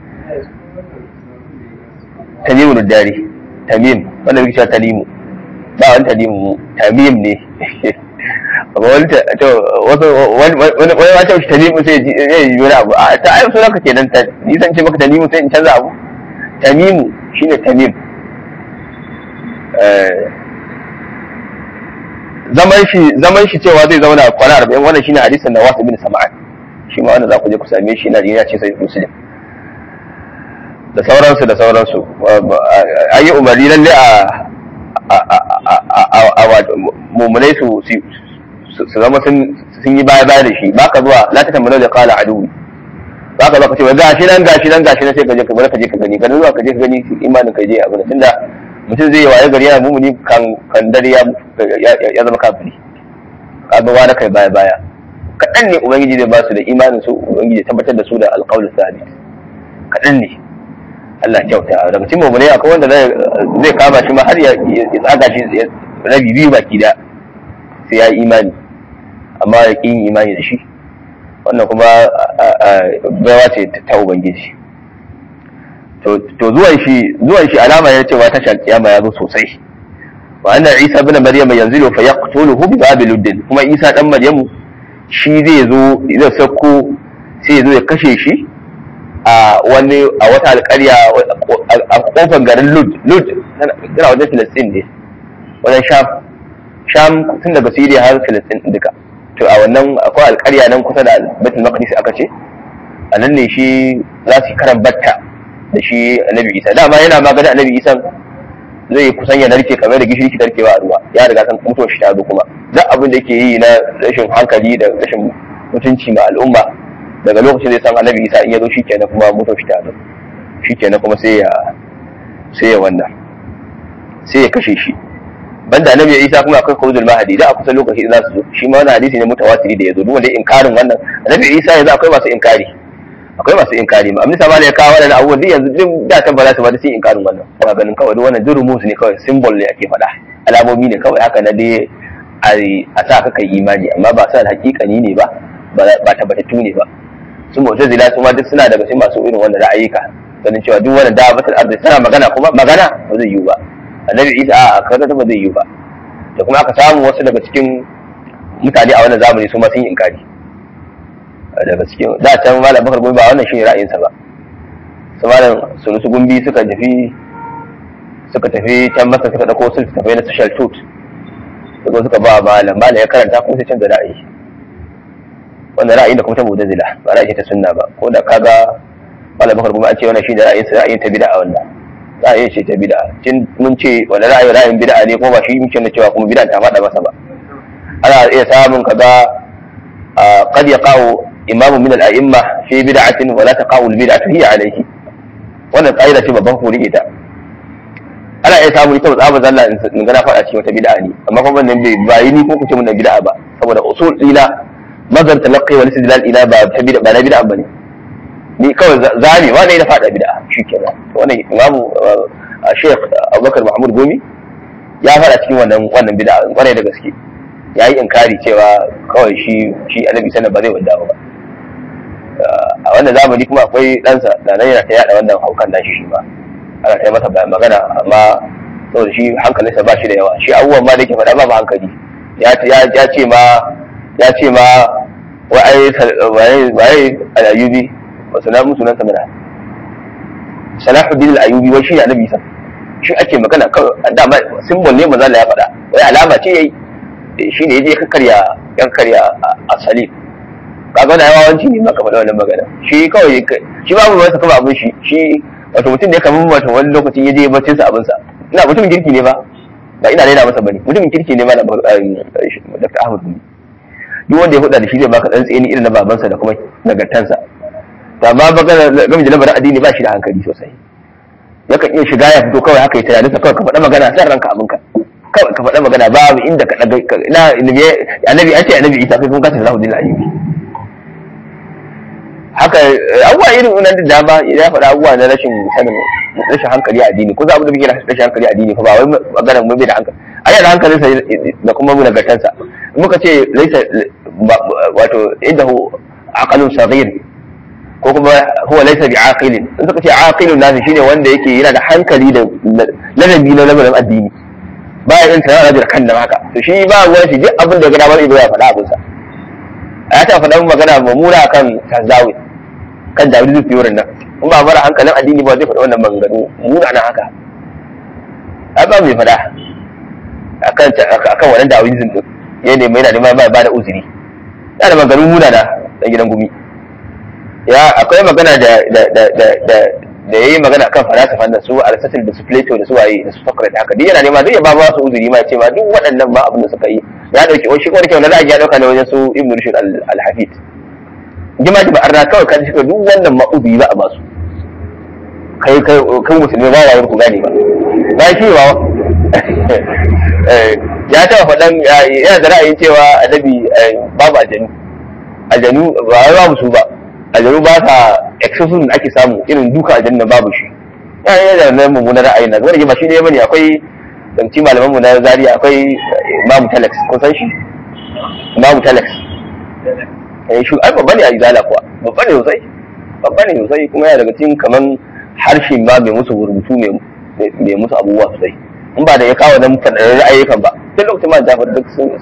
Speaker 1: tamimu dari tamim wanda muke cewa talimu ba wani talimu tamim ne amma wani wata shi talimu sai ya yi wani abu a ta ayyuka sunanka kenan nisan ce maka talimu sai in canza abu tamimu shine tamim zaman shi cewa zai zauna kwana 40 wannan shine hadisin da Wasu bin Sam'an shi ma wannan za ku je ku same shi na ya ce sai Muslim da sauransu ayi umarni lalle a mummunai su zama sun yi baya da shi baka zuwa la ta tambaye da qala adu baka zuwa ka ce gashi nan sai ka je ka gani ka zuwa ka je ka gani imanin ka je abin tunda mutum zai yi waye gari yana mumuni kan dare ya zama kafiri kaga wa da kai baya kaɗan ne ubangiji zai ba su da imanin su ubangiji tabbatar da su da alƙawlin sabit kaɗan ne Allah kyauta daga cikin mummunai akwai wanda zai kama shi ma har ya tsaga shi rabi biyu baki da sai ya yi imani amma ya ƙi yin imani da shi wannan kuma baiwa ce ta ubangiji to zuwan shi alama ya cewa tashar kiyama ya zo sosai wa anna isa ibn maryam yanzilu fa yaqtuluhu bi babil luddin kuma isa dan maryamu shi zai sako sai ya zo ya kashe shi a wata alƙarya a kofar garin lud yana wajen filistin ne wajen sham tun daga siriya har filistin duka to a wannan akwai alƙarya nan kusa da baitul maqdis aka ce a nan ne shi za su yi karan batta da shi annabi isa dama yana magana annabi isa zai kusan ya narke kamar da gishiri ki narkewa a ruwa ya riga san mutuwar shi ta zo kuma duk abin da yake yi na rashin hankali da rashin mutunci ma al'umma daga lokacin zai san annabi isa in ya zo shikenan kuma mutuwar shi ta zo shikenan kuma sai ya wannan sai ya kashe shi banda annabi isa kuma akwai khurujul mahdi da a kusan lokaci da za su zo shi ma wannan hadisi ne mutawatiri da ya zo duk wanda inkarin wannan annabi isa yanzu akwai masu inkari ma amma sama ne ya kawo wannan abubuwan duk yanzu duk da ta bala su ba da sun inkarin wannan ba ganin kawai wannan jurumus ne kawai symbol ne ake faɗa alamomi ne kawai haka na dai a sa ka kai imani amma ba sa hakikani ne ba tabbatattu ne ba su mu'tazila su ma duk suna daga cikin masu irin wannan ra'ayika ganin cewa duk wannan da batul ardi tana magana kuma magana ba zai yiwu ba annabi isa a kaza ba zai yiwu ba da kuma aka samu wasu daga cikin mutane a wannan zamani su ma sun yi inkari daga cikin da can malam bakar gumbi ba wannan shi ra'ayinsa ba su malam sulusu gumbi suka tafi can masa suka dauko su tafi na social truth suka ba malam ya karanta kuma sai canza ra'ayi wannan ra'ayin da kuma ta mu'tazila ba ra'ayi ta sunna ba ko da kaga malam bakar gumbi a ce wannan shi da ra'ayin ta bid'a wannan ra'ayin ce ta bid'a kin mun ce wannan ra'ayin bid'a ne ko ba shi muke na cewa kuma bid'a ta fada masa ba ana iya samun kaga قد يقع إمام من الأئمة في بدعة ولا تقع البدعة هي عليه wannan ƙa'ida ce babban hori ita ana iya samu ita ba zalla in gana faɗa cikin wata bid'a ne amma kuma wannan bai yi ni ko kuce mun bid'a ba saboda usul ila mazhar talaqqi wal istidlal ila ba ta bid'a ba na bid'a bane ni kawai zani wa ne da faɗa bid'a shikenan to wannan imamu Sheikh Abubakar Mahmud Gumi ya faɗa cikin wannan bid'a kwarai da gaske ya yi inkari cewa kawai shi annabi sallallahu ba zai wanda ba a wannan zamani kuma akwai ɗansa da nan yana ta yada wannan haukan nashi shi ma ana ta masa bayan magana amma saboda shi hankalinsa ba shi da yawa shi abubuwan ma da yake faɗa ba hankali ya ce ma waye al-ayyubi wa salamu sunansa mana Salahuddin al-Ayyubi wai shi ne annabi sa shi ake magana kawai dama symbol ne manzo Allah ya faɗa wai alama ce yayi shi ne ya karya a salim kaga da yawanci ne maka faɗa wannan magana shi kawai shi babu wasa kama abin shi wato mutum ne kamar wato wani lokacin ya je baccin sa abin sa ina mutum girki ne ba ba ina raina masa bane, mutumin kirki ne ma da Dr. Ahmad Gumi. Duk wanda ya huda da shi zai baka dan tseni irin na babansa da kuma nagartansa. To amma baka game da lamarin addini ba shi da hankali sosai. Yakan iya shiga ya fito kawai haka ya tare da kawai ka faɗa magana san ranka abinka. Kawai ka faɗa magana babu inda ka daga ina annabi an ce annabi Isa kai kun ka tsara hudu ayyubi. Haka abuwa irin wannan da dama ya faɗa abuwa na rashin hankali a addini, ko za mu da muke rashin hankali a addini fa ba wai magana mun bai da hankali ai da hankalin sa da kuma mun nagartansa. Muka ce laisa wato indahu aqalun saghir ko kuma huwa laysa bi aqilin, in suka ce aqilun nasu shine wanda yake yana da hankali da ladabi na lamarin addini, ba ya rinta yana da kan da haka. To shi ba ruwan shi duk abin da ya gada ba zai ya faɗa abin sa. Ya ta faɗa magana mamura kan Tanzawi kan Dawudu Fiyorin nan, in ba mara hankalin addini ba zai faɗa wannan maganganu muna nan haka. Ai ba mai faɗa akan wannan Dawudu din ya ne mai yana neman ba da uzuri. Yana da maganganu muna da gidan Gumi. Ya akwai magana da yayi magana kan falsafa da su Aristotle da su Plato da su waye da su Socrates haka duk yana nema duk ya ba su uzuri ma ya ce ma duk waɗannan ma abin da suka yi ya dauki wani shi ko kyau na ra'ayi ya dauka ne wajen su Ibn Rushd al-Hafid. Jima'i ba arna kawai kan shi duk wannan ma uzuri ba a ba su. Kai musulmi ba ya ku gane ba shi ba ya taɓa faɗan yana da ra'ayin cewa annabi babu aljanu ba babu su ba. Aljanu ba sa exorcism da ake samu irin duka aljanna babu shi. Yana da nan mummunar ra'ayin nan wanda ba shi ne bane, akwai danci malaman mu na Zaria akwai Imam Talax, kun san shi? Imam Talax shi ai babba ne a Izala kuwa, babba ne sosai kuma yana daga cikin kaman harshen ba mai musu rubutu mai musu abubuwa sosai. In ba da ya kawo nan fadar ra'ayikan ba sai lokacin ma Jafar duk sun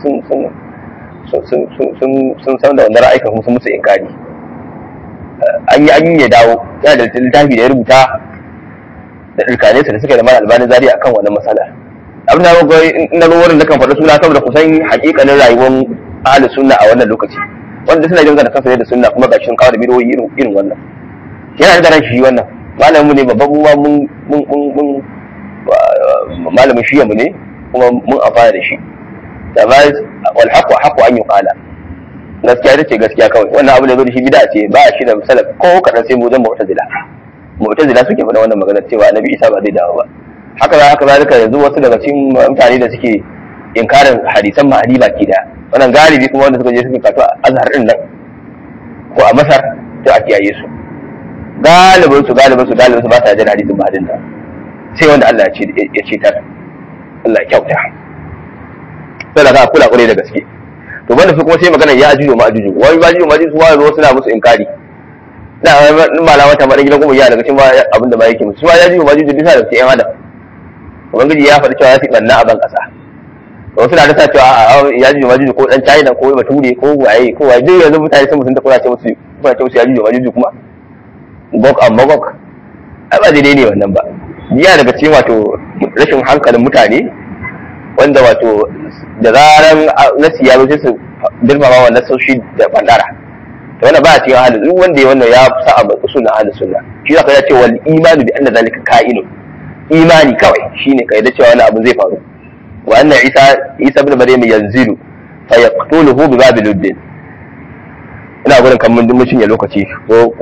Speaker 1: san da wannan ra'ayikan kuma sun musu inkari. An yi ya dawo yana da littafi da ya rubuta da ɗirkanesa da suka yi da mara albanin zari a kan wannan matsala. Abin da ga na wurin da kan faɗi suna saboda kusan hakikanin rayuwar ahalin sunna a wannan lokaci, wanda suna jin da kansa da sunna kuma ga shi sun kawo da bidiyoyi irin wannan. Yana da ran shi wannan malamin mu ne babban mun malamin shiya mu ne kuma mun amfana da shi. Da ba wal haqu an yuqala, gaskiya ita ce gaskiya kawai. Wannan abu da zo da shi bid'a ce, ba shi da salaf ko kadan sai mu zan mu'tazila suke faɗa wannan magana cewa Annabi Isa ba zai dawo ba. Haka zalika yanzu wasu daga cikin mutane da suke inkarin hadisan mahadi baki da wannan galibi kuma wanda suka je suka kato a Azhar din nan ko a Masar to a kiyaye su. Galibin su ba sa jin hadisin mahadin da sai wanda Allah ya ce tar Allah ya kyauta. Sai da kula kure da gaske. To banda su kuma sai magana ya ajuju ma ajuju, wani ba ajuju ma ajuju kuma zo suna musu inkari. Na malama ta madan gidan kuma ya daga cikin abin da ba yake musu. Ya ajuju ma ajuju bisa da sai yan adam. Ubangiji ya faɗi cewa ya fi banna a ban kasa. Wasu na da cewa ya ajuju ma ajuju ko dan China ko Bature ko waye duk yanzu mutane sun mutunta kuna ce musu ya ajuju ma ajuju kuma Gog and Magog. Ai ba daidai ne wannan ba. Ya daga cikin wato rashin hankalin mutane wanda wato da zaran nasi ya zo sai su girmama wannan soshi da bandara. To wannan ba a cikin halin duk wanda ya wannan ya sa a usul na ahlus sunna. Shi zaka ya ce wal imanu bi anna zalika ka'inu. Imani kawai shine kai da cewa wannan abu zai faru. Wa anna Isa ibn Maryam yanzilu fa yaqtuluhu bi babil uddin. Ina gurin kan mun cinye lokaci ko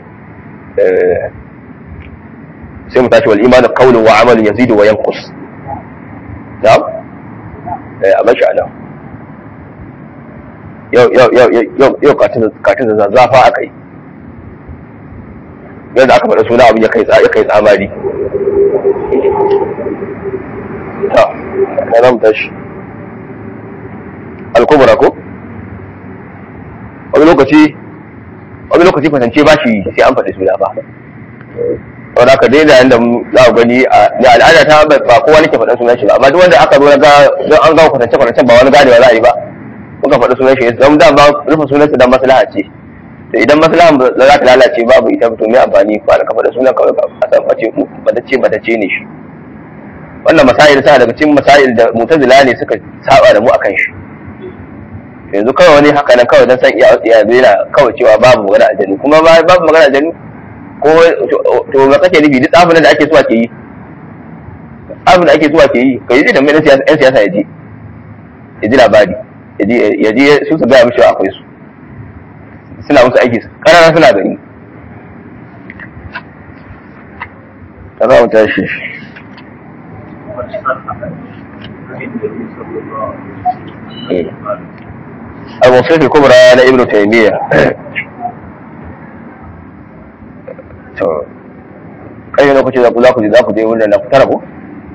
Speaker 1: sai mu tashi wal imanu qawlun wa amalun yazidu wa yanqus. Na'am? A bashi ana yau katin da zazzafa aka yi yadda aka faɗa suna abin ya kai tsamari ta na zama tashi alkubura ko wani lokaci kwatance ba shi sai an faɗi suna ba wadda aka daina yadda za a gani da al'ada ta ba kowa nake faɗin sunan shi ba, amma duk wanda aka zo don an gawa kwatance ba wani ganewa za a yi ba muka faɗi sunan shi don da ba rufe sunan su don maslaha ce. To idan maslaha za ta lalace babu ita to me amfani ba da ka faɗi sunan kawai a san face batacce ne shi. Wannan masail sa daga cikin masail da mu'tazila ne suka saba da mu akan shi. Yanzu kawai wani haka nan kawai dan san iya yana kawai cewa babu magana aljanu, kuma babu magana aljanu ko to ba kake nufi duk tsafin da ake so ake yi abin da ake zuwa ke yi ka yi da mai yan siyasa ya ji labari ya je su su gaya mishi akwai su suna musu aiki ƙarara suna gani ta za mu tashi al-Wasif al-Kubra na Ibn Taymiyyah to kai ne lokaci za ku je wurin na tara ko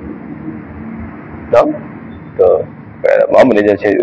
Speaker 1: to Muhammad ne ya ce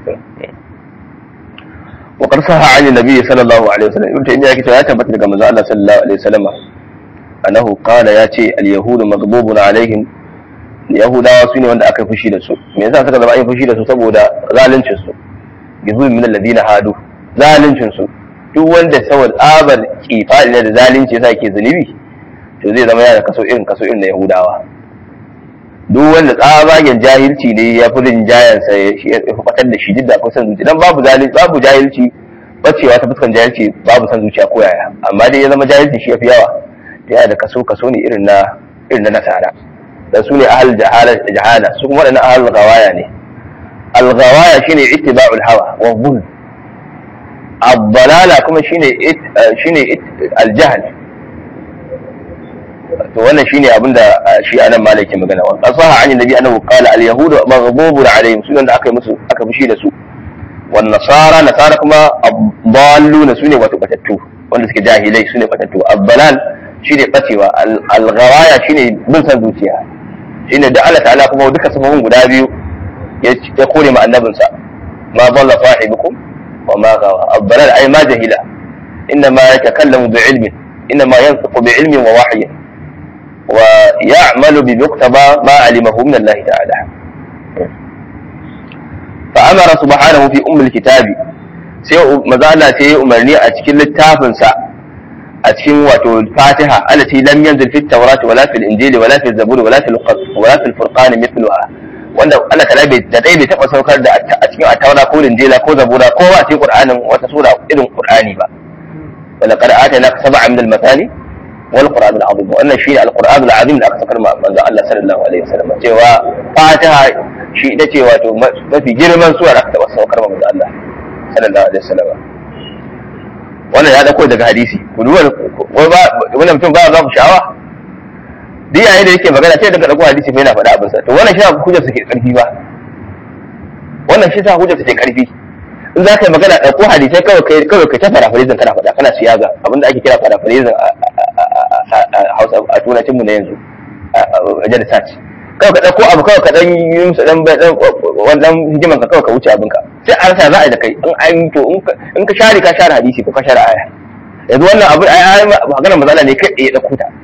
Speaker 1: wa qarsaha an nabi sallallahu alaihi wasallam Ibn Taymiyyah yake ya tabbata daga manzo Allah sallallahu alaihi wasallam annahu qala ya ce al-yahudu maghdubun alaihim yahudawa sune wanda aka fushi da su me yasa suka zama ai fushi da su saboda zaluncin su bizul min alladhina hadu zaluncin su duk wanda saboda tsabar kifa ne da zalunci yasa yake zunubi to zai zama yana kaso irin na yahudawa duk wanda tsabagen jahilci ne ya fi rinjayen sa ya fatar da shi duk da kusan zuci dan babu jahilci bacewa ta fuskan jahilci babu san zuciya ko yaya amma dai ya zama jahilci shi yafi yawa yana da kaso ne irin na nasara da su ne ahal jahala su kuma waɗannan ahal gawaya ne al-gawaya shine ittiba'ul hawa wa dhulm ad-dalala kuma shine al-jahl to wannan shine abinda shi anan malaki magana wa qasaha an nabi annahu qala al-yahudu maghdubun alaihim su da aka fushi da su wan nasara kuma ad-dalluna sune wato batattu wanda suke jahilai sune batattu ad-dalal shine bacewa al-ghawaya shine bin san zuciya shine da Allah ta'ala kuma duka sababin guda biyu ya kore ma annabinsa ma dalla sahibukum wa ma gawa ad-dalal ay ma jahila inma yatakallamu bi ilmin inma yantiqu bi ilmin wa wahyin wa ya'malu bi muqtaba ma alimahu min Allah ta'ala fa amara subhanahu fi umm al-kitab sai maza Allah sai umarni a cikin littafinsa a cikin wato Fatiha allati lam yanzil fi at-Taurat wala fi al-Injil wala fi az-Zabur wala fi al-Furqan mithluha wanda Allah ta bai taba saukar da a cikin at-Taurat ko Injila ko Zabura ko a cikin Qur'anin wata sura irin Qur'ani ba wala qad atayna sab'a min al-mathani wal Qur'an al-azim wannan shi al-Qur'an al-azim da aka saukar manzo Allah sallallahu alaihi wasallam cewa Fatiha shi ita ce wato mafi girman sura da aka taba saukar manzo Allah sallallahu alaihi wasallam wannan ya dauko daga hadisi ku duba wannan mutum ba za ku sha'awa duk yayin da yake magana sai daga dauko hadisi mai yana faɗa abin sa to wannan shi sa hujjar sa ke karfi ba wannan shi sa hujjar sa ke karfi in za ka yi magana dauko hadisai kawai ka ta paraphrasing kana faɗa kana siyaga abinda ake kira paraphrasing a Hausa a turancin mu na yanzu a jada search kawai ka dauko abu kawai ka dan yi musu dan wannan hikiman ka kawai ka wuce abinka sai an sa za a yi da kai in ka share hadisi ko ka share aya yanzu wannan abu ai maganar matsala ne kai ya dauko ta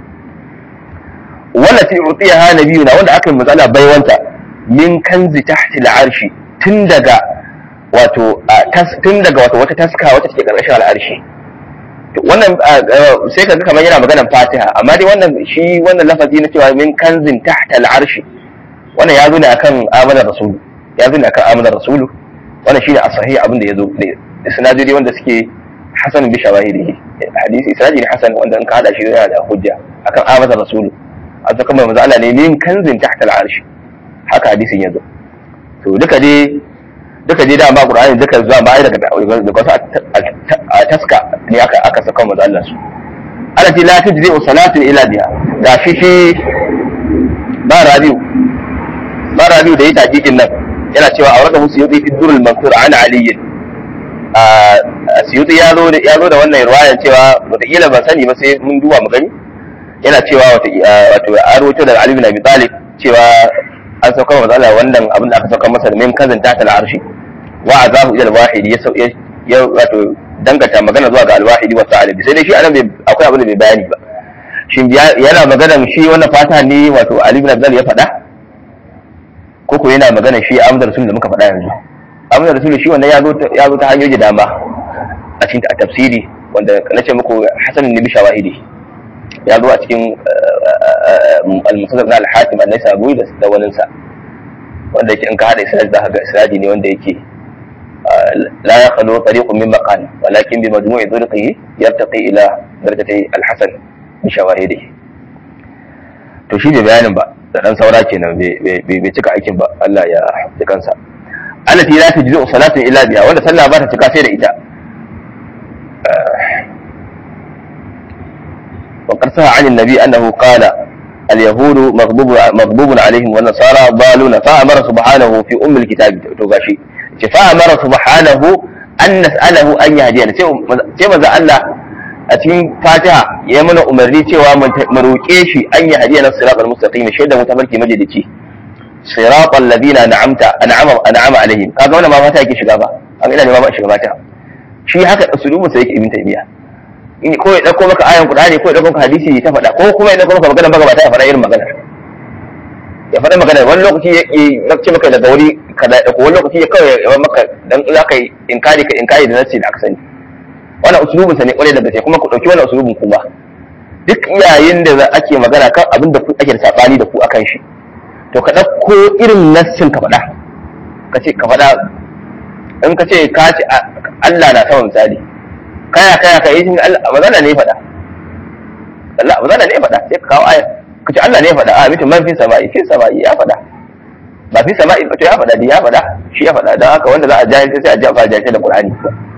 Speaker 1: wallati utiyaha nabiyuna wanda aka yi matsala baiwanta min kanzi tahti al-arshi tun daga wato wata taska wata take karkashin al-arshi wannan sai kaga kamar yana maganar Fatiha amma dai wannan lafazi na cewa min kanzin tahta al-arshi wannan ya zo ne akan amanar rasulu wannan shine as-sahih abin da yazo isnadi wanda suke hasan bi shawahidihi hadisi isnadi ne hasan wanda in ka hada shi yana da hujja akan amanar rasulu azza kuma manzo Allah ne min kanzin tahta al-arshi haka hadisin yazo to duka dai da ma Qur'ani duka zuwa ma ai daga wasu a taska ne aka saka manzo Allah su alati la tujzi salatu ila biha da shi ba rabiu da yi taqiqin nan yana cewa aurata musu yudi fi durul mansur an ali suyuti ya zo da wannan riwayan cewa wataƙila ban sani ba sai mun duba mu gani yana cewa wato a rawaito daga Ali bin Abi Talib cewa an saukar wa Allah wannan abin da aka saukar masa da min kazan ta al-arshi wa azahu ila al-wahidi ya wato dangata magana zuwa ga al-wahidi wa ta'ala sai dai shi anan akwai abin da bai bayani ba shin yana magana shi wannan fata ne wato Ali bin Abi Talib ya faɗa ko yana magana shi Ahmad Rasul da muka faɗa yanzu Ahmad Rasul shi wannan ya zo ta hanyoyi da dama a cikin tafsiri wanda nace muku Hasan ibn Shawahidi ya zo a cikin al-Musannaf al-Hakim an-Nasa'i da wani sa wanda yake in ka hada isnad da ga isnadi ne wanda yake la yakhlu tariqun min maqal walakin bi majmu'i turqihi yartaqi ila darajati al-Hasan bi shawahidihi to shi ne bayanin ba da dan saura kenan bai cika aikin ba Allah ya ji kansa allati la tajzu salatu illa biha wanda sallah ba ta cika sai da ita wa qarsaha 'an an-nabi annahu qala al-yahudu maghdubun 'alayhim wa an-nasara baluna fa amara subhanahu fi umm al-kitab to gashi ce fa amara subhanahu an nas'alahu an yahdiyana sai manzo Allah a cikin Fatiha ya mana umarni cewa mu roƙe shi an yahdiyana siratal mustaqim shaida mutabarki majalici siratal ladina an'ama alaihim kaga wannan ma mata yake shiga ba an ina ne ma ba shiga mata shi haka usulubun sa yake ibn taymiya in ko ya dauko maka ayan qur'ani ko ya dauko maka hadisi ta faɗa ko kuma ya dauko maka magana ba ta faɗa irin magana ya faɗa magana wani lokaci ya ce maka daga wuri kaza ko wani lokaci ya kawai ya maka dan za ka yi inkari da nasi da aka sani wannan usulubun sa ne kwarai da gaske kuma ku dauki wannan usulubun kuma duk yayin da ake magana kan abin da ake da sabani da ku akan shi to ka ɗauko irin nassin ka faɗa ka faɗa in ka ce Allah na sama misali kaya yi shi Allah mazana ne faɗa Allah mazana ne faɗa sai ka kawo aya ka ce Allah ne faɗa a mutum man fi sama'i ya faɗa ba fi sama'i ba to ya faɗa ya faɗa shi ya faɗa don haka wanda za a jahilta sai a jafa jahilta da Qur'ani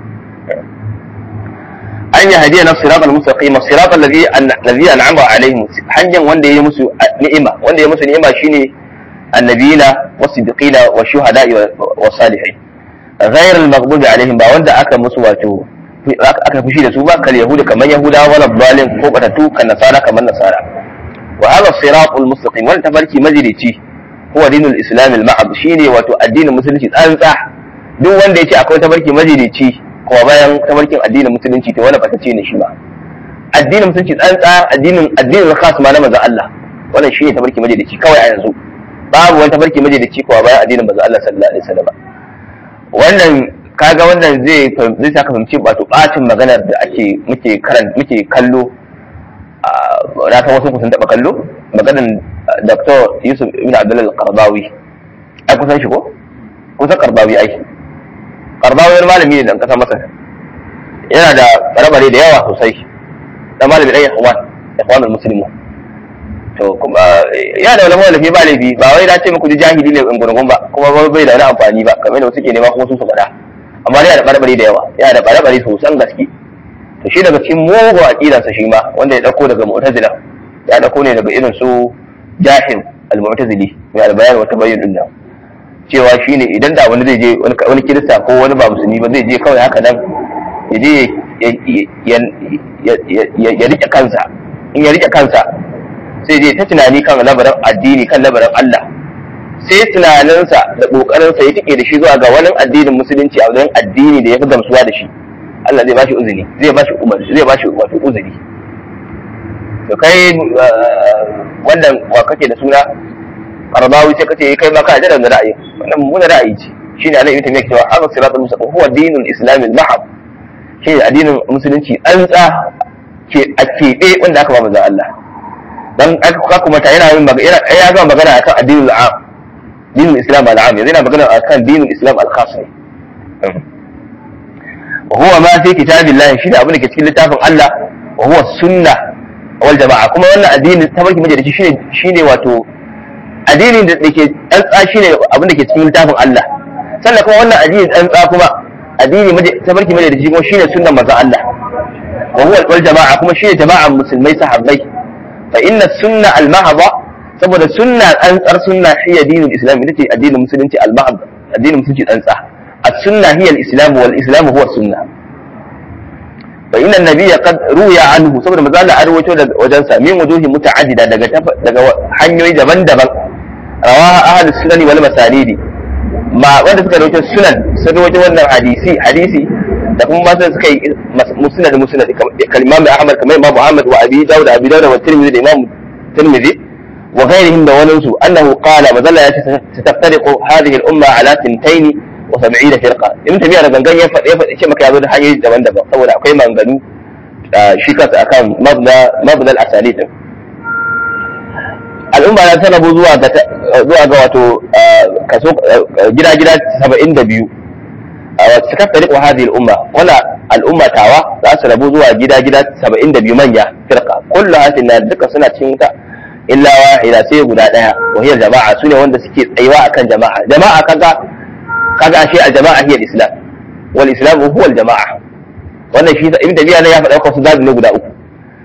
Speaker 1: an yi hadiya na siratal mustaqim siratal ladhi an'ama alaihim hanyar wanda ya musu ni'ima shine annabiyina wasiddiqina washuhada'i wasalihin ghayr al-maghdubi alaihim ba wanda aka musu wato aka fushi da su ba kal yahuda kaman yahuda wala dalin ko batatu kan nasara kaman nasara wa hadha siratal mustaqim wal tafarki majlici huwa dinul islam al-ma'ab shine wato addinin musulunci tsantsa duk wanda yace akwai tafarki majlici kuma bayan tafarkin addinin musulunci to wala batace ne shi ba addinin musulunci tsantsa addinin khas ma na manzon Allah wannan shine tafarki majlici kawai a yanzu babu wani tafarki majalici kuwa bayan addinin manzo Allah sallallahu alaihi wasallam wannan kaga wannan zai saka fahimci wato bacin maganar da muke kallo na san wasu kun taba kallo maganar Dr. Yusuf Ibn Abdullah Al-Qardawi ai kusan shi ko kusan Qardawi ai Qardawi wani malami ne dan kasar Masar yana da bare da yawa sosai da malami dai Ikhwan al-Muslimun to kuma ya da wani wallafi ba laifi ba wai na ce muku jahili ne gurgun ba kuma bai da wani amfani ba kamar da suke nema kuma sun faɗa amma yana da barbare da yawa yana da barbare sosan gaske to shi daga cikin mugu aqidan sa shi ma wanda ya dauko daga mu'tazila ya dauko ne daga irin su jahil al-mu'tazili mai al-bayan wa tabayyun din cewa shine idan da wani zai je wani kirista ko wani ba musulmi ba zai je kawai haka nan ya je ya rike kansa in ya rike kansa sai dai ta tunani kan labarin addini kan labarin Allah sai tunaninsa da kokarinsa ya tike da shi zuwa ga wani addinin musulunci a wajen addini da ya fi gamsuwa da shi Allah zai bashi uzuri zai bashi wato uzuri to kai wannan wa kake da suna Qardawi sai kace kai ma ka da ra'ayi wannan mun ra'ayi ce shine Allah ya tabbata cewa hada siratul mustaqim huwa dinul islam al-mahab shi addinin musulunci tsantsa ke a keɓe wanda aka ba manzon Allah dan aka kuma ta yana yin magana ya ga magana akan addinul am dinul islam al-am yana magana akan dinul islam al-khas ne wa huwa ma fi kitabillahi shi da abin da ke cikin littafin Allah wa huwa sunna wal jama'a kuma wannan addini tabarki majalisi shine wato addinin da ke tsantsa shine abin da ke cikin littafin Allah sannan kuma wannan addini tsantsa kuma addini tabarki majalisi kuma shine sunnan manzon Allah wa huwa wal jama'a kuma shine jama'an musulmai sahabbai fa inna sunna al-mahdha saboda sunna tsantsar sunna hiya dinul islam ita ce addinin musulunci al-mahdha addinin musulunci tsantsa as-sunna hiya al-islam wal islam huwa sunna fa inna an-nabiyya qad ruya anhu saboda manzo Allah arwato daga wajen sa min wujuhi muta'addida daga hanyoyi daban-daban rawaha ahlus sunani wal masanidi ma wanda suka rawaito sunan sun rawaito wannan hadisi da kuma masu suka yi musnad kalmar Ahmad kamar Imam Muhammad wa Abi Dawud wa Tirmidhi da Imam Tirmidhi wa ghayrihim da wani su annahu qala madalla ya taftariqu hadhihi al-umma ala 72 firqa ibn Tabi'a da gangan ya faɗe ce maka yazo da hanyoyi daban-daban saboda akwai manganu shi kansa akan mabna al-asalid al'umma na tarabu zuwa ga wato kaso gida 72 ستفترق هذه الأمة ولا الأمة تاوى لا سنبوذوا جدا 72 من يا فرقة كلها سنة ذكر سنة شنطة illa wahida sai guda daya wa hiya jama'a sune wanda suke tsayuwa akan jama'a kaga ashe a jama'a hiya al-islam wal islam huwa al-jama'a wannan shi ibn tabiya ne ya faɗa ko su zabi ne guda uku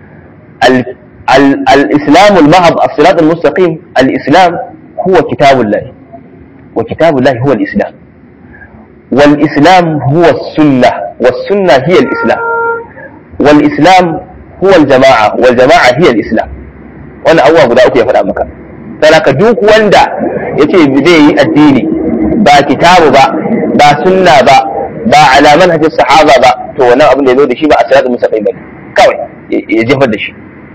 Speaker 1: al-islam al-mahd as-sirat al-mustaqim al-islam huwa kitabullah wa kitabullah huwa al-islam wal-islam huwa as-sunnah was-sunnah hiya al-islam wal-islam huwa al-jama'a wal-jama'a hiya al-islam wannan abubuwa guda uku ya faɗa maka saboda duk wanda yace zai yi addini ba kitabu ba sunna ba ala manhajin sahaba ba to wannan abin da ya zo da shi ba a siratul mustaqim bane kawai ya jefar da shi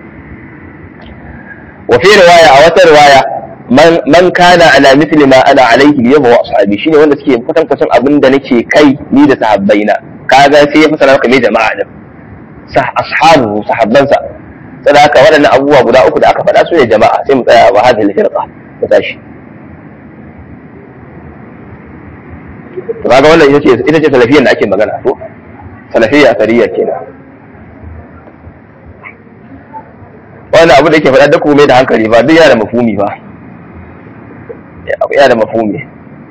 Speaker 1: wa fi riwaya a wata riwaya man kana ala mithli ma ana alaihi yawma wa ashabi shine wanda suke kusan abin da nake kai ni da sahabbaina kaga sai ya fasara maka mai jama'a din ashabu sahabbansa saboda haka waɗannan abubuwa guda uku da aka faɗa su ne jama'a sai mu tsaya wa hadhihi al-firqa mu tashi to kaga wannan ita ce salafiyyar da ake magana to salafiyya asariya kenan wannan abu da yake faɗa da kuma da hankali ba duk yana da mafhumi ba yana da mafhumi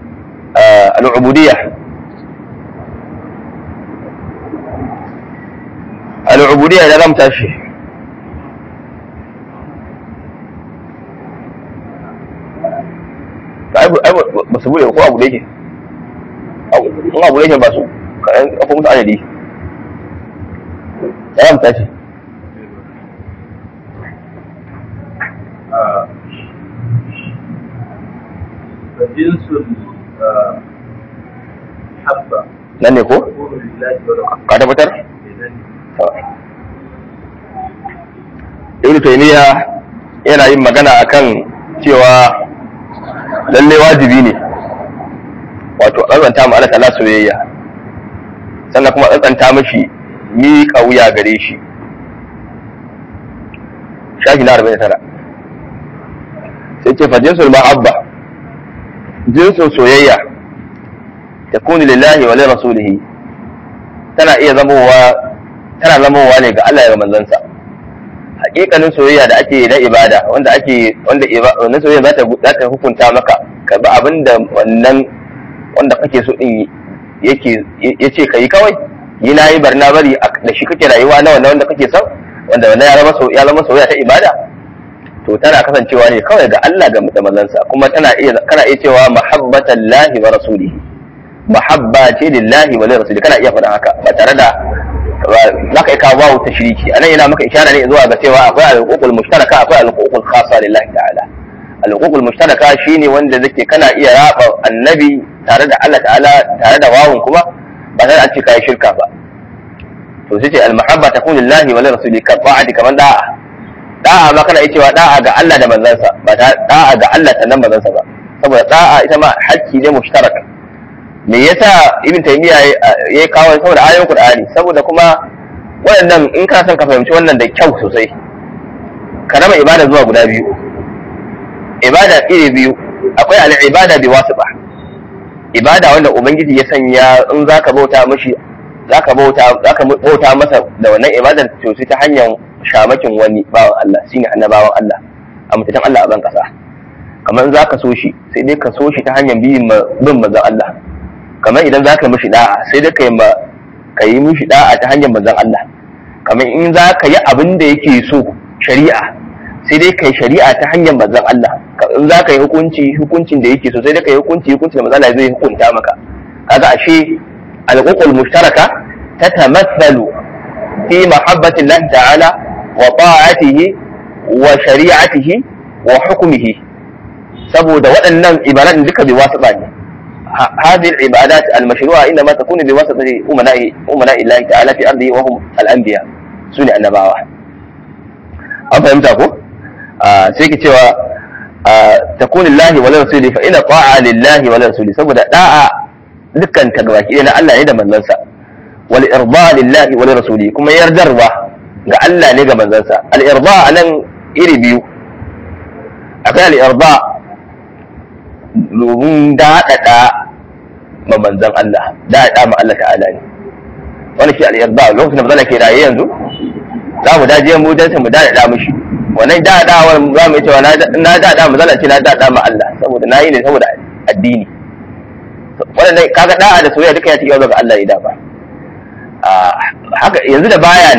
Speaker 1: al-ubudiyya da zamu tashi ba su bude ko abu da yake in abu da yake ba su kafa musu adadi ya mu tashi nan ne ko? ka tabbatar? Ibn Taymiyyah yana yin magana akan cewa lalle wajibi ne wato tsantsanta mu Allah ta'ala soyayya sannan kuma tsantsanta mashi miƙa wuya gare shi shafi na 49 sai ce fa jinsul mahabba jinsul soyayya takunu lillahi wa li rasulihi tana zamowa ne ga Allah da manzansa hakikanin soyayya da ake na ibada wanda soyayya za ta hukunta maka ka bi abinda wanda kake so din yace kai kawai yi na yi barna bari da shi kake rayuwa na wanda kake son wanda ya zama soyayya ta ibada to tana kasancewa ne kawai ga Allah da manzansa kuma kana iya cewa mahabbatan lahi wa rasulihi mahabba ce lillahi wa rasulihi kana iya faɗa haka ba tare da za ka yi kawo wawu ta shiriki a nan yana maka ishara ne zuwa ga cewa akwai alƙuƙul mushtaraka akwai alƙuƙul khassa lillahi ta'ala alƙuƙul mushtaraka shine wanda zake kana iya raba annabi tare da Allah ta'ala tare da wawun kuma ba tare da an ce kai shirka ba to sai ce al-mahabba takunu lillahi wa rasulihi ka ba'di kaman da'a ma kana iya cewa da'a ga Allah da manzansa ba da'a ga Allah sannan manzansa ba saboda da'a ita ma hakki ne mushtaraka me yasa ibn taymiya ya kawo saboda ayoyin qur'ani saboda kuma wannan in ka san ka fahimci wannan da kyau sosai ka raba ibada zuwa guda biyu ibada iri biyu akwai al-ibada bi wasifa ibada wanda ubangiji ya sanya in zaka bauta mishi zaka bauta masa da wannan ibadar to sai ta hanyar shamakin wani bawan Allah shine annabawan Allah a mutan Allah a ban kasa kamar in zaka so shi sai dai ka so shi ta hanyar bin manzon Allah kamar idan za ka yi mishi da'a sai dai ka yi mishi da'a ta hanyar manzon Allah kamar in za ka yi abin da yake so shari'a sai dai ka yi shari'a ta hanyar manzon Allah in za ka yi hukuncin da yake so sai dai ka yi hukunci da manzon Allah zai hukunta maka kaga ashe al-uqul mushtaraka tatamathalu fi mahabbati Allah ta'ala wa ta'atihi wa shari'atihi wa hukmihi saboda waɗannan ibadan duka bai wasu ba ne هذه العبادات المشروعة إنما تكون بواسطة أمناء الله تعالى في أرضه وهم الأنبياء سنة النبوة أفهمت أخو؟ سيكي تشوى تكون الله ولا رسوله فإن طاعة لله ولا رسوله سبب داعا لكن تقواكي إن الله يدى من ننسى والإرضاء لله ولا رسوله كما يردروا قال الله نجا من ننسى الإرضاء أن إربيو أقول الإرضاء domin daɗaɗa ma manzan Allah daɗaɗa ma Allah ta'ala ne wani shi al'irba lokacin da mazala ke raye yanzu za mu daje mu dan mu daɗaɗa mishi wannan dadawar za mu yi cewa na dada mazala ce na dada ma Allah saboda na yi ne saboda addini. Wannan kaga da'a da soyayya duka ya ci ga Allah idan ba haka yanzu da baya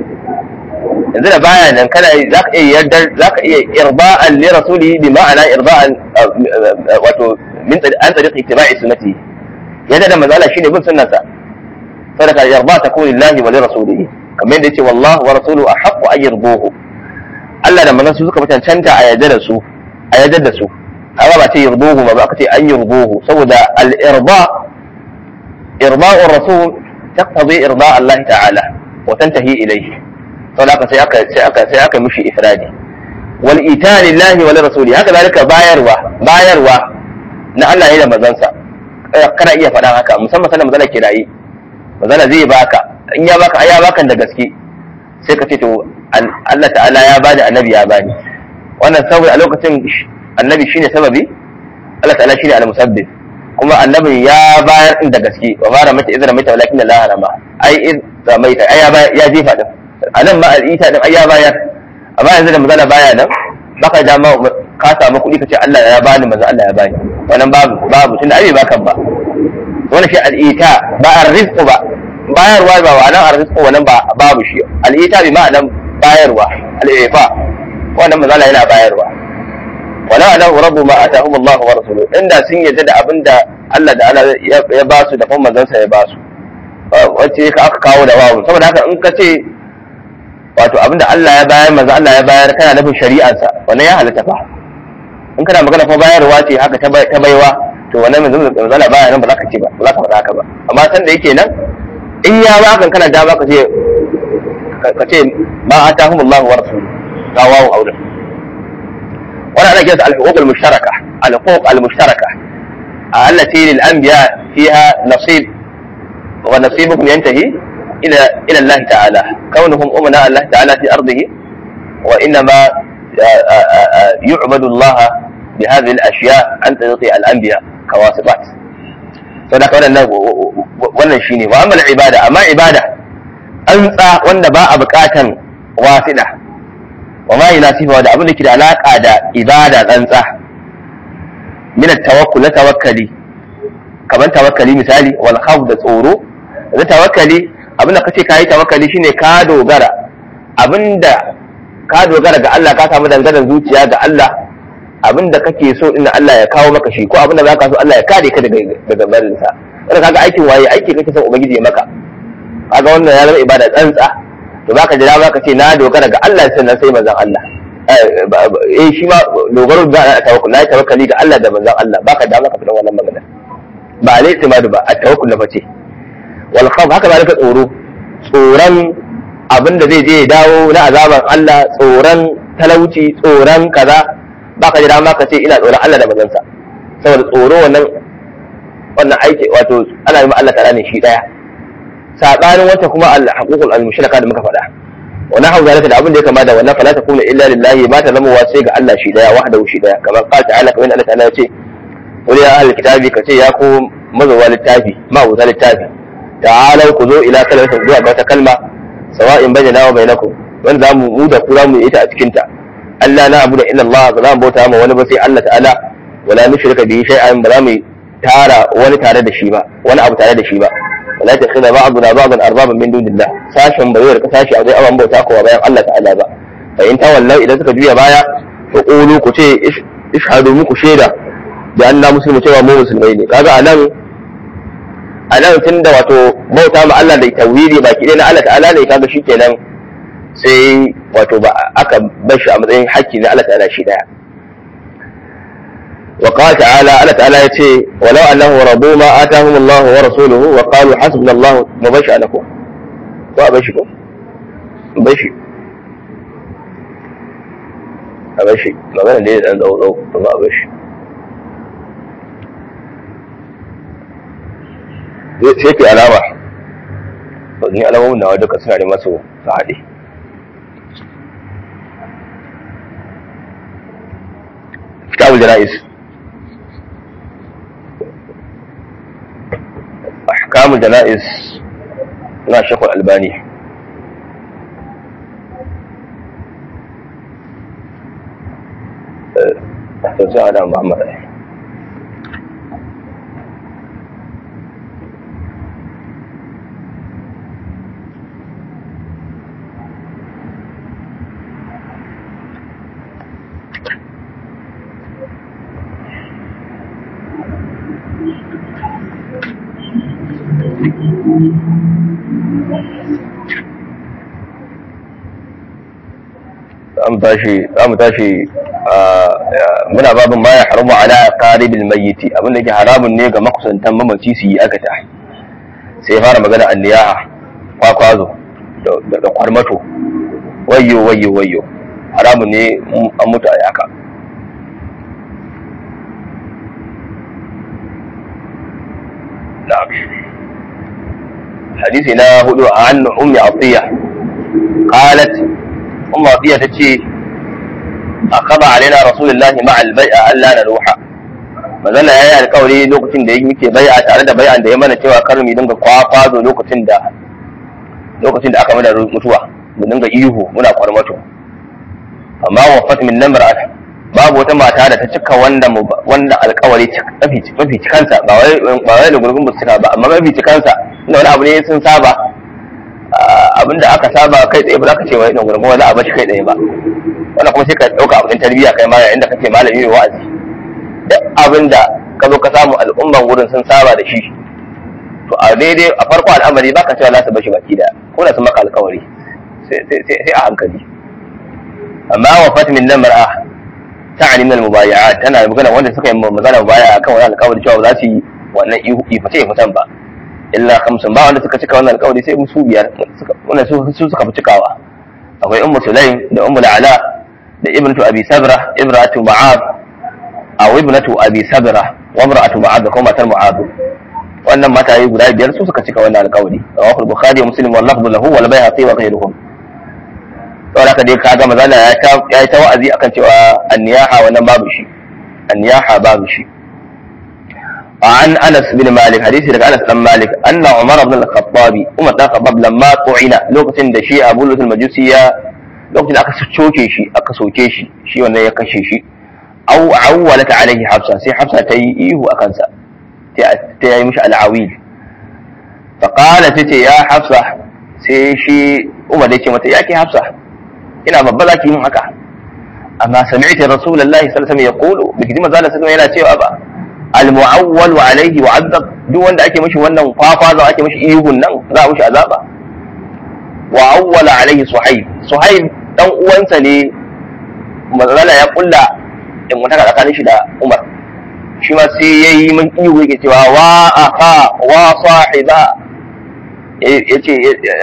Speaker 1: nan kana zaka iya yarda zaka iya irba'an li rasulihi bi ma'ana irba'an wato min an tariq ittiba'i sunnati yadda da mazala shine bin sunnarsa sadaka yarda takun lillahi wa li rasulihi kamar yadda yace wallahu wa rasuluhu ahaqqu an yarduhu. Allah da manzon su suka cancanta a yarda da su amma ba ce yarduhu ba aka ce an yarduhu saboda al-irda irda'u rasul taqtadi irda' Allah ta'ala wa tantahi ilayhi saboda sai aka mishi ifradi wal ita lillahi wa lirasuli haka zalika bayarwa na Allah ne da manzansa kana iya faɗa haka musamman sanan manzala kirayi manzala zai baka in ya baka aya bakan da gaske sai ka ce to Allah ta'ala ya bani annabi ya bani wannan saboda a lokacin annabi shine sababi Allah ta'ala shine al-musabbib kuma annabi ya bayar din da gaske wa bara mata idra mata walakin la harama ai idza maita ai ya jefa din anan ma al-ita din ai ya bayar amma yanzu da mazala baya nan baka dama ka samu kuɗi kace Allah ya bani manzo Allah ya bani wannan babu tunda ai ba kan ba wannan shi al-ita ba ar-rizq ba bayarwa ba wannan ar-rizq wannan babu shi al-ita bi ma'anan bayarwa al-ifa wannan manzo Allah yana bayarwa wala lahu rabbu ma atahum Allah wa rasuluhu inda sun yadda da abinda Allah da Allah ya ba su da kuma manzansa ya ba su wacce aka kawo da wawu saboda haka in ka ce wato abinda Allah ya bayar manzo Allah ya bayar kana nufin shari'arsa wannan ya halatta fa in kana magana fa bayarwa ce haka ta baiwa to wannan manzo Allah baya nan ba za ka ce ba za ka faɗa haka ba amma san da yake nan in ya baka kana da baka ce ma atahum Allah wa rasuluhu ta wawu aure وانا انا جالس الحقوق المشتركه التي للانبياء فيها نصيب ونصيبهم ينتهي الى الله تعالى كونهم امناء الله تعالى في ارضه وانما يعبد الله بهذه الاشياء عن طريق الانبياء كواسطات فذاك wannan shine wa amal ibada amma ibada an tsa wanda ba a bukatan wasida wa ma yunasifa da abin da ke da alaka da ibada tsantsa min at-tawakkul tawakkali kaman tawakkali misali wal khawf da tsoro da tawakkali abin da kace kai tawakkali shine ka dogara ga Allah ka samu dangadan zuciya ga Allah abinda kake so in Allah ya kawo maka shi ko abinda zaka so Allah ya kare ka daga barin sa kada kaga aikin waye aiki kake son ubangiji ya maka kaga wannan ya zama ibada tsantsa to baka jira baka ce na dogara ga Allah sannan sai manzon Allah shi ma dogaro ga tawakkali ga Allah da manzon Allah baka da maka fitan wannan magana ba alai timadu ba a tawakkul na face wal khawf haka ba ka tsoron abinda zai je ya dawo na azaban Allah tsoron talauci tsoron kaza baka jira maka ce ina tsoron Allah da manzon sa saboda tsoro wannan aiki wato ana yi ma Allah ta'ala ne shi daya sabanin wata kuma al-haququl al-mushraka da muka faɗa wannan hau zalika da abin da ya kama da wannan fala takuna illa lillahi ma ta zama wace ga Allah shi daya wahdahu shi daya kamar qala ta'ala kamar Allah ta'ala ya ce qul ya ahlul kitabi kace ya ku mazawa littafi ma wuta littafi ta'alu ku zo ila kalmatin zuwa ga wata kalma sawa'in bainana wa bainakum wanda mu da ku zamu yi ta a cikin ta Allah na abuda illa Allah ba za mu bauta ma wani ba sai Allah ta'ala wala nushrika bihi shay'an ba za mu tara wani tare da shi ba wani abu tare da shi ba wala takhila ba'duna ba'dan arbaban min dunillah sashin bai yarka sashi a zai aban bauta ko bayan Allah ta'ala ba fa in tawallau idan suka juya baya fa qulu ku ce ishhadu muku shaida da Allah muslimu cewa mu musulmai ne kaga anan tunda wato bauta ma Allah da tauhidi baki dai na Allah ta'ala ne kaga shikenan sai wato ba aka bar shi a matsayin hakki na Allah ta'ala shi daya وقال تعالى الله تعالى يتي ولو أنه رضوا ما آتاهم الله ورسوله وقالوا حسبنا الله مبشع لكم وأبشكم مبشي أبشي ما بين الليل عند أو الله أبشي سيكي علامة ni alamomin nawa duka suna da masu sa'adi kitabul janaiz أحكام الجنائز لا شيخ الألباني to sai ana Muhammad za mu tashi muna babin ma ya haramu ala qaribil mayyiti abin da yake haramun ne ga makusantan mamaci su yi akata sai fara magana anniyaha kwakwazo da kwarmato wayyo haramun ne an mutu a yaka na'am hadisi na hudu an ummi atiya qalat ummu atiya tace akaba alaina rasulullahi ma'al bai'a alla naruha manzala yayi alƙawari lokacin da yake bai'a tare da bai'an da ya mana cewa kar mu dinga kwakwazo lokacin da aka mana mutuwa mu dinga ihu muna kwarmato amma wafat min namra'at babu wata mata da ta cika wanda alƙawari mafi cikansa ba wai da gurgun ba cika ba amma mafi cikansa inda wani abu ne sun saba abinda aka saba kai tsaye ba za ka ce wai da gurgun wani abu shi kai tsaye ba wannan kuma sai ka ɗauka abin tarbiyya kai ma yayin da kake malami mai wa'azi duk abinda ka zo ka samu al'umman wurin sun saba da shi to a daidai a farko al'amari baka cewa za su bashi baki da ko da sun maka alƙawari sai a hankali amma wafat min namra'a ta'ani min al-mubayi'at tana magana wanda suka yi magana mubayi'a akan wannan alƙawari cewa ba za su yi wannan iface ba illa 50 ba wanda suka cika wannan alƙawari sai su biyar wannan su suka fi cikawa akwai ummu sulaim da ummu ala da ibnatu abi sabra ibratu ma'ad aw ibnatu abi sabra wa imra'atu ma'ad ko matar ma'ad wannan mataye guda biyar su suka cika wannan alƙawari rawahu al-bukhari wa muslim wal lafdhu lahu wal bayhaqi wa ghayruhum saboda haka dai kaga mazala ya yi ta wa'azi akan cewa anniyaha wannan babu shi anniyaha babu shi an Anas bin Malik hadisi daga Anas dan Malik anna Umar ibn al-Khattab Umar dan Khattab lamma tu'ina lokacin da shi Abu Lutul Majusi lokacin aka soke shi wannan ya kashe shi aw awwalat alaihi Hafsa sai Hafsa ta yi ihu akan sa ta yi mishi al-awil fa qalat ya Hafsa sai shi Umar da yake mata yake Hafsa ina babba zaki yin haka amma sami'ti rasulullahi sallallahu alaihi wasallam yaqulu biki manzo sallallahu yana cewa ba al-mu'awwal alayhi wa'adab duk wanda ake mishi wannan kwakwazo ake mishi ihun nan za a mishi azaba wa awwala alayhi suhaib dan uwansa ne manzo ya kulla in mutaka tsakanin shi da Umar shi ma sai yayi min ihu yake cewa wa akha wa sahiba yace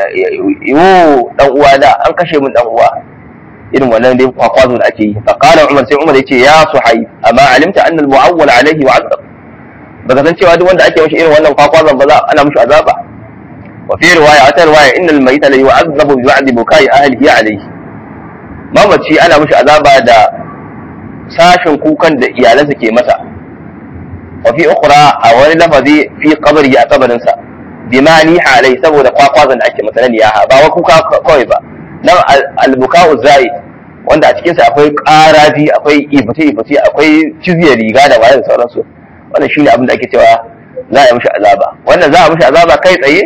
Speaker 1: yo dan uwa da an kashe min dan uwa irin wannan dai kwakwazo da ake yi fa qala Umar sai Umar yace ya Suhaib amma alimta anna al-mu'awwal alayhi wa'adab baka san cewa duk wanda ake mishi irin wannan kwakwazon ba za ana mishi azaba wa fi riwaya innal mayta la yu'adhabu bi ba'di bukai ahlihi alayhi mamaci ana mishi azaba da sashin kukan da iyalansa ke masa wa fi ukhra a wani lafazi fi qabri a kabarinsa bima niha alai saboda kwakwazon da ake masa na niyaha ba wa kuka kawai ba nan al-buka'u zaid wanda a cikin sa akwai qaraji akwai ifati akwai ciziyar riga da waye da sauransu wannan shine abin da ake cewa za a yi mishi azaba wannan za a mishi azaba kai tsaye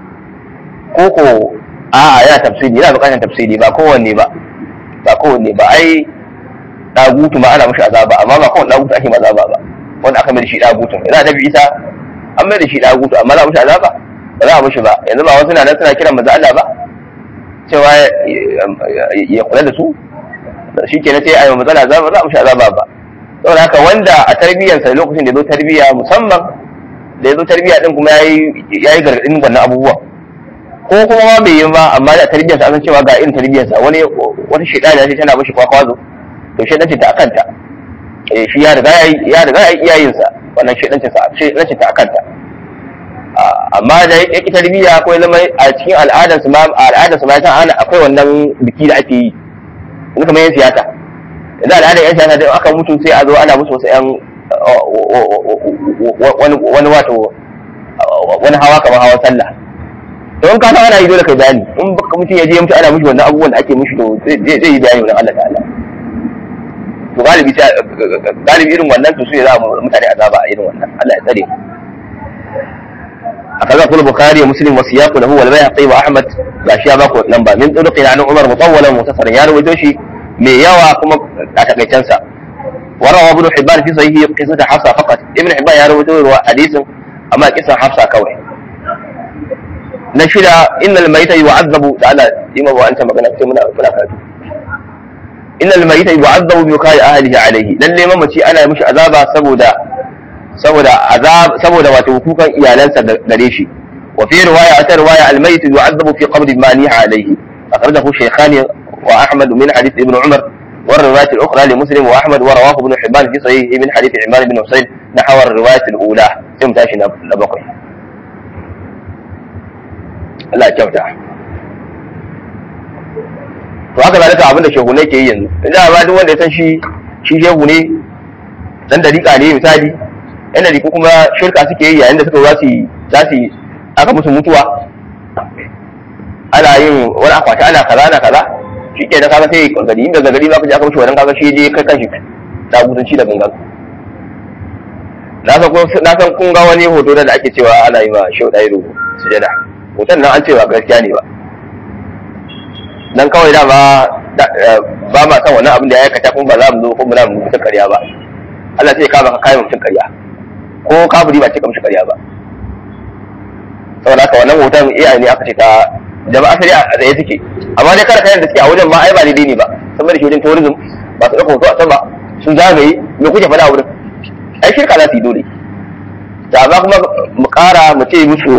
Speaker 1: ko a'a ya tafsiri yana bukatar tafsiri ba kowanne ba ai dagutu ma ana mishi azaba amma ba kowanne dagutu ake azaba ba wanda aka mai da shi dagutu idan Annabi Isa an mai da shi dagutu amma za a mishi azaba ba za a mishi ba yanzu ba wasu na nan suna kiran manzo Allah ba cewa ya kula da su shi ke na sai a yi matsala za a mishi azaba ba saboda haka wanda a tarbiyyarsa lokacin da ya zo tarbiyya musamman da ya zo tarbiyya din kuma ya yi gargaɗin wannan abubuwan ko kuma ma bai yi ba amma da tarbiyyarsa an san cewa ga irin tarbiyyarsa wata shaidani ya ce tana mishi kwakwazo to shaidancin ta akanta shi ya riga ya yi iyayensa wannan shaidancin ta akanta amma da ya ki tarbiyya ko zama a cikin al'adarsu ma ya san akwai wannan biki da ake yi in kamar yan siyasa idan al'adar yan siyasa da aka mutu sai a zo ana musu wasu yan wani hawa kamar hawan sallah to in ka san ana yi dole kai bayani in baka mutum ya je ya mutu ana mishi wannan abubuwan da ake mishi to zai yi bayani wannan Allah ta'ala to galibi irin wannan to su ne za mu mutane azaba a irin wannan Allah ya tsare akaza kullu bukhari wa muslim wa siyaqu lahu wal bayhaqi wa ahmad gashi ya bako lamba min turuqi an umar mutawwalan mutasarin ya rawaito shi mai yawa kuma a takaicen sa وروى ابن حبان في صحيح قصة حفصة فقط ابن حبان يروي حديث أما قصة حفصة كوي نشد إن الميت يعذب تعالى إما وأنت ما كنت منا فلاكاته إن الميت يعذب ببكاء أهله عليه للي ما مشي أنا مش عذابا saboda wato kukan iyalansa gare shi wa fi riwaya al-mayt yu'adhabu fi qabri maniha alayhi akhrajahu shaykhani wa ahmad min hadith ibn umar والرواية الأخرى لمسلم وأحمد ورواه ابن حبان في صحيح من حديث عمران بن حسين نحو الرواية الأولى ثم تاشي نبقي لا كوتا وهكذا لك abin da shehunai ke yi yanzu idan ba duk wanda ya san shi shehu ne dan dariƙa ne misali yan dariƙu kuma shirka suke yi yayin da suka za su aka musu mutuwa ana yin wani akwati ana kaza shi ke da kaga sai gari inda gari ba ka ji aka mishi wannan kaga shi je kai kanshi da gutunci da gangan na san kun ga wani hoto da ake cewa ana yi ma shau ɗairu sujada hoton nan an cewa gaskiya ne ba dan kawai da ba ma san wannan abin da ya aikata kuma ba za mu zo kuma ba mu mutum ƙarya ba Allah sai ya kama ka kai mutum ƙarya ko kafiri ba ce ka mishi ƙarya ba saboda haka wannan hoton AI ne aka ce ta jama'a asali a tsaye suke amma dai kada kayan da suke a wajen ma ai ba daidai ne ba saboda shi wajen tourism ba su ɗauka hoto a sama sun zagaye me kuke faɗa a wurin ai shirka za su yi dole da amma kuma mu ƙara mu ce musu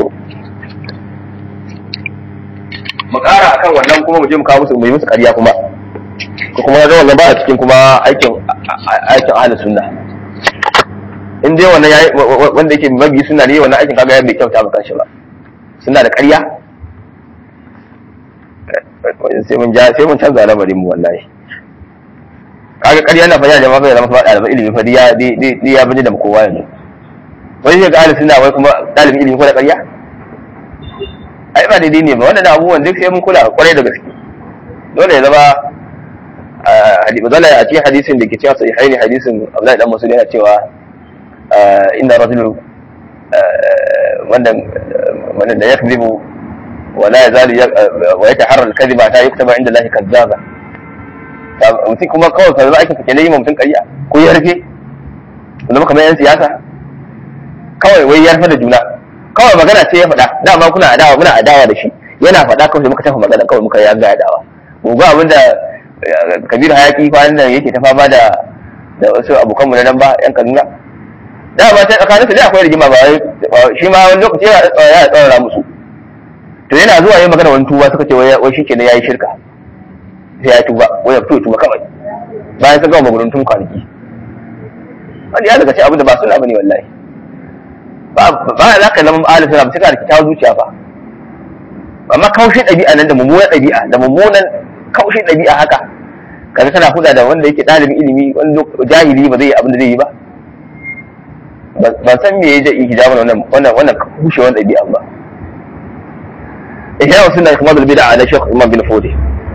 Speaker 1: mu ƙara akan wannan kuma mu je mu kawo musu mu yi musu ƙarya kuma ko kuma ga wannan ba a cikin kuma aikin ahlus sunna in dai wannan wanda yake mabi sunna ne wannan aikin kaga ya bai kyauta ba kanshi ba suna da ƙarya sai mun canza lamarin mu wallahi kaga ƙarya na fanya jama'a ya zama kuma ɗaliban ilimi fa ya bani da kowa yanzu wani ne ga ahli sunna wai kuma ɗalibin ilimi ko da ƙarya ai ba daidai ne ba wannan abubuwan duk sai mun kula kwarai da gaske dole ya zama a cikin hadisin da ke cewa sahihaini hadisin Abdullahi dan Mas'ud yana cewa inna rajulu wannan da yakzibu ولا يزال ويتحرى الكذب حتى يكتب عند الله كذابا mutum kuma kawai fa za a kake ne mutum ƙarya ko ya rufe zama kamar yan siyasa kawai wai ya rufe da juna kawai magana ce ya faɗa dama muna adawa da shi yana faɗa kawai muka tafi magana kawai muka yanga adawa mu ga abinda Kabiru Hayaki kwanan nan yake ta fama da wasu abokan mu na nan ba yan Kaduna dama ta tsakanin su da akwai rigima ba shi ma wani lokaci ya tsara musu to yana zuwa yin magana wani tuba suka ce wai shi ke ne ya yi shirka sai ya tuba wai ya fito tuba kawai bayan sun gama magurin tun kwanaki wani ya daga ce abin da ba suna bane wallahi ba za ka zama ma'alin suna ba sai ka da kyakkyawar zuciya ba amma kaushin ɗabi'a nan da mummunan kaushin ɗabi'a haka kaga tana huda da wanda yake ɗalibin ilimi wani jahili ba zai yi abin da zai yi ba ban san me ya yi hijabin wannan kushewar ɗabi'a ba إحياء سنة إكمال البدع على شيخ إمام بن فودي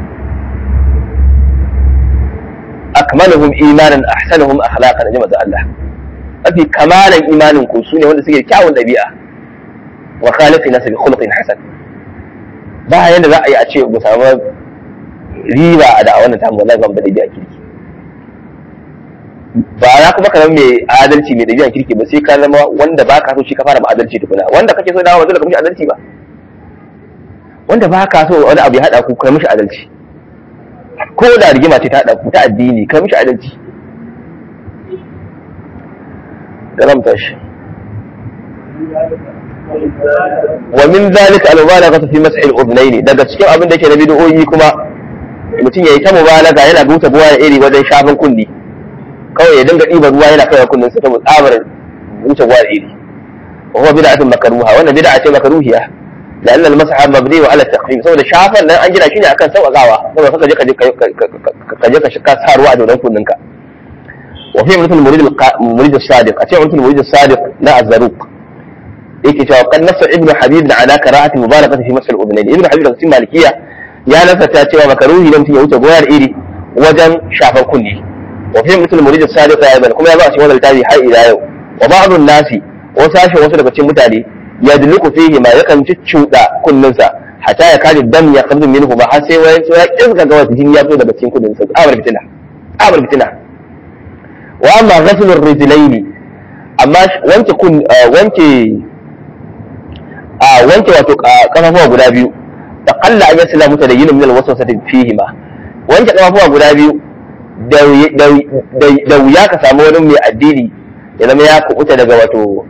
Speaker 1: أكملهم إيمانا أحسنهم أخلاقا جمع الله أفي كمالا إيمان كنسوني وأن سيجي كاون البيئة وخالق الناس بخلق حسن ba yanda za a yi a ce mu samu riba a da'awar ta mu wallahi ban da dabi'a kirki ba ya kuma kamar mai adalci mai dabi'a kirki ba sai ka zama wanda ba ka so shi ka fara ba adalci tukuna wanda kake so dawo dole ka mishi adalci ba wanda ba ka so wani abu ya haɗa ku kai mishi adalci ko da rigima ce ta haɗa ku ta addini kai mishi adalci da ramta shi wa min zalika al-mubalaghatu fi mas'i al-udnayn daga cikin abin da yake na bid'o'i kuma mutum yayi ta mubalaga yana buta buwa da iri wajen shafin kunni kawai ya dinga ɗiba ruwa yana kai kunnin sa ta tsabar buta buwa da iri wa huwa bid'atun makruha wannan bid'a ce makruhiya لأن المسح مبني على التقديم saboda shafan nan an gina shi ne akan sauƙaƙawa saboda kaka je ka shika sa ruwa a dodon kunninka wa fi mutum murid as-sadiq a ce mutum murid as-sadiq na az-zaruq yake cewa kan nafsa ibnu habib na ala karahati mubarakati fi masal udnayn ibnu habib da cikin malikiya ya nafata cewa makaruhi ne mutum ya wuce goyar iri wajen shafan kunni wa fi mutul murid as-sadiq ya kuma ya ba shi wannan littafi har ila yau wa ba'd an-nasi wasu daga cikin mutane yadluku fihi ma yakan cuccuda kullunsa hatta ya kaji dam ya qabdu minhu ba har sai wai ya kinka ga wata jini ya fito daga cikin kullunsa abar fitina wa amma ghasl ar-rijlayn amma wanke wato kafafuwa guda biyu da kalla an yasla mutadayyin min al-waswasati fihi ma wanke kafafuwa guda biyu da wuya ka samu wani mai addini ya zama ya kubuta daga wato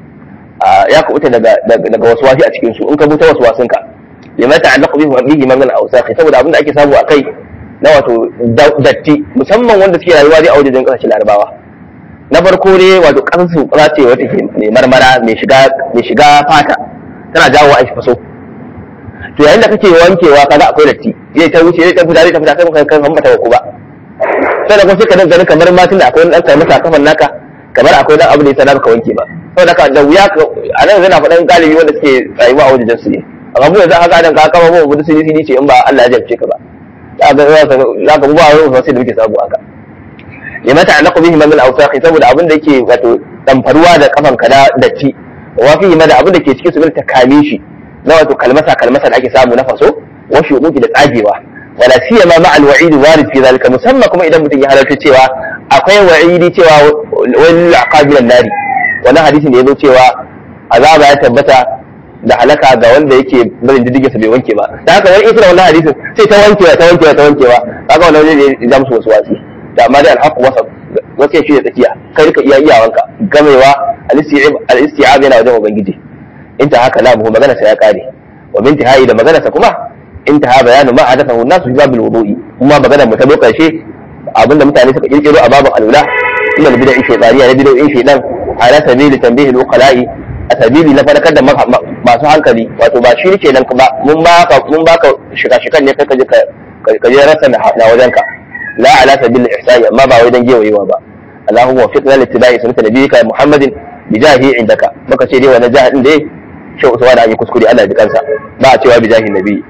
Speaker 1: daga waswasi a cikin su in ka buta waswasin ka lima ta'allaqu bihi man al-awsakh saboda abinda ake samu akai na wato datti musamman wanda suke rayuwa dai a wajen kasashen Larabawa na farko ne wato kasar su kasa ce wata ke mai marmara mai shiga fata tana jawo a faso to yayin da kake wankewa kaga akwai datti zai ta wuce zai ta fita sai kan hambata ku ba sai da kuma sai ka dan kamar matin da akwai wani dan kai masa kafan naka kamar akwai dan abu da yasa naka wanke ba saboda ka da wuya a nan yana faɗan galibi wanda suke rayuwa a wajen su ne amma mu yanzu haka dan ka kama mu da sai ce in ba Allah ya jarce ka ba za ka ba wani sai da muke sabu haka lima ta'allaqu bihi min al-awsakh saboda abin da yake wato damfaruwa da kafan ka da datti wa fihi ma da abin da ke cikin su ta kame shi na wato kalmasa da ake samu na faso wa shuquqi da tsagewa wala siyama ma al-wa'id warid fi zalika musamman kuma idan mutum ya halarta cewa akwai wa'idi cewa wal aqabil an-nari wannan hadisin da yazo cewa azaba ya tabbata da halaka ga wanda yake barin diddige sa bai wanke ba da haka wani isra wannan hadisin sai ta wankewa kaga wannan ne ya musu wasu wasi da amma dai al-haqq wasu shi da tsakiya kai ka iya iyawanka gamewa al-isti'ab yana wajen ubangiji inta haka la buhu magana sai ya kare wa binti hayi da magana sa kuma intaha bayanu ma hadathahu an-nas fi babil wudu'i kuma magana mu ta lokacin abinda mutane suka kirkiro a babin alula ila bid'a shaytaniya na bid'o'in shaytan ala sabili tanbihi al-uqala'i a sabili na farkar da masu hankali wato ba shi kenan ba mun baka shika-shikan ne kai ka je rasa na wajenka la ala sabili al-ihsani amma ba wai dan gewayewa ba Allahumma waffiqna li ittiba'i sunnati nabiyyika Muhammadin bijahi indaka maka ce dai wannan jahadin dai shi uswa da ake kuskure Allah ya ji kansa ba a cewa bijahi nabi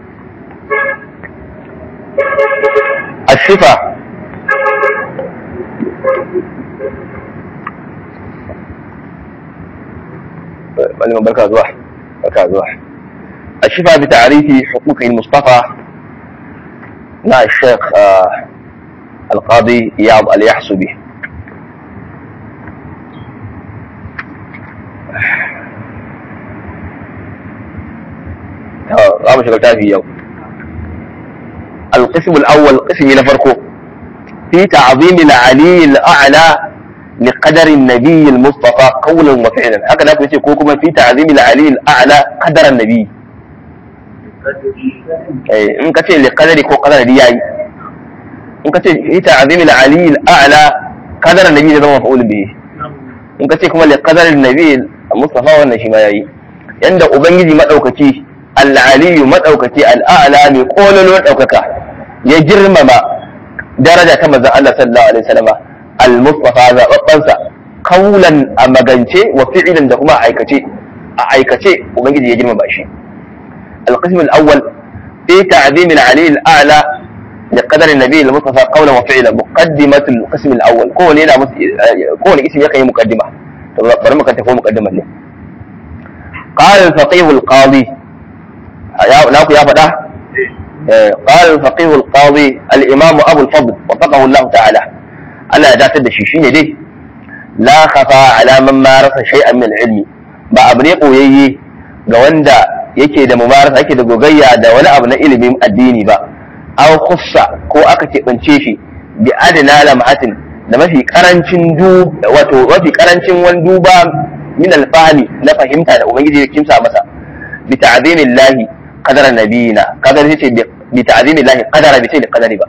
Speaker 1: الشفا الشفا بتعريف حقوق المصطفى مع الشيخ القاضي إياض اليحسبي رابع شغلتها في يوم القسم الأول قسم نفرقه في تعظيم العلي الأعلى لقدر النبي المصطفى قولا وفعلا هكذا يقول كوكما في تعظيم العلي الأعلى قدر النبي أي إن كتير لقدر كو قدر دياي إن كتير في تعظيم العلي الأعلى قدر النبي هذا مفعول به إن كتير كما لقدر النبي المصطفى والنشي ما يأي عند أبنجي مدعوكتي العلي مدعوكتي الأعلى يقول له مدعوكك يجرم ما daraja ta manzon Allah sallallahu alaihi wasallam al-mustafa zababbansa kaulan a magance wa fi'lan da kuma a aikace ubangiji ya girmama shi al-qism al-awwal fi ta'zim al-ali al-a'la li qadar an-nabi al-mustafa qawlan wa fi'lan muqaddimatu al-qism al-awwal kowane yana kowane ismi yakan yi muqaddima to bari mu kanta ko muqaddimar ne qala al-faqih al-qadi ya fada قال الفقيه القاضي الإمام أبو الفضل وفقه الله تعالى ألا جاتد الشيشين دي لا خفى على من مارس شيئا من العلم بأبريق ويي قواندا يكي دا ممارسة يكي دا قوغيا دا ولا أبنى إلمي الديني با أو خصة كو أكتئ من شيشي بأدنى لمعة da mafi karancin wanduba min alfahmi na fahimta da ubangiji ya kimsa masa bi ta'zimillahi qadara nabiyina kaga yace bi ta'zimillahi qadara bi sai da qadari ba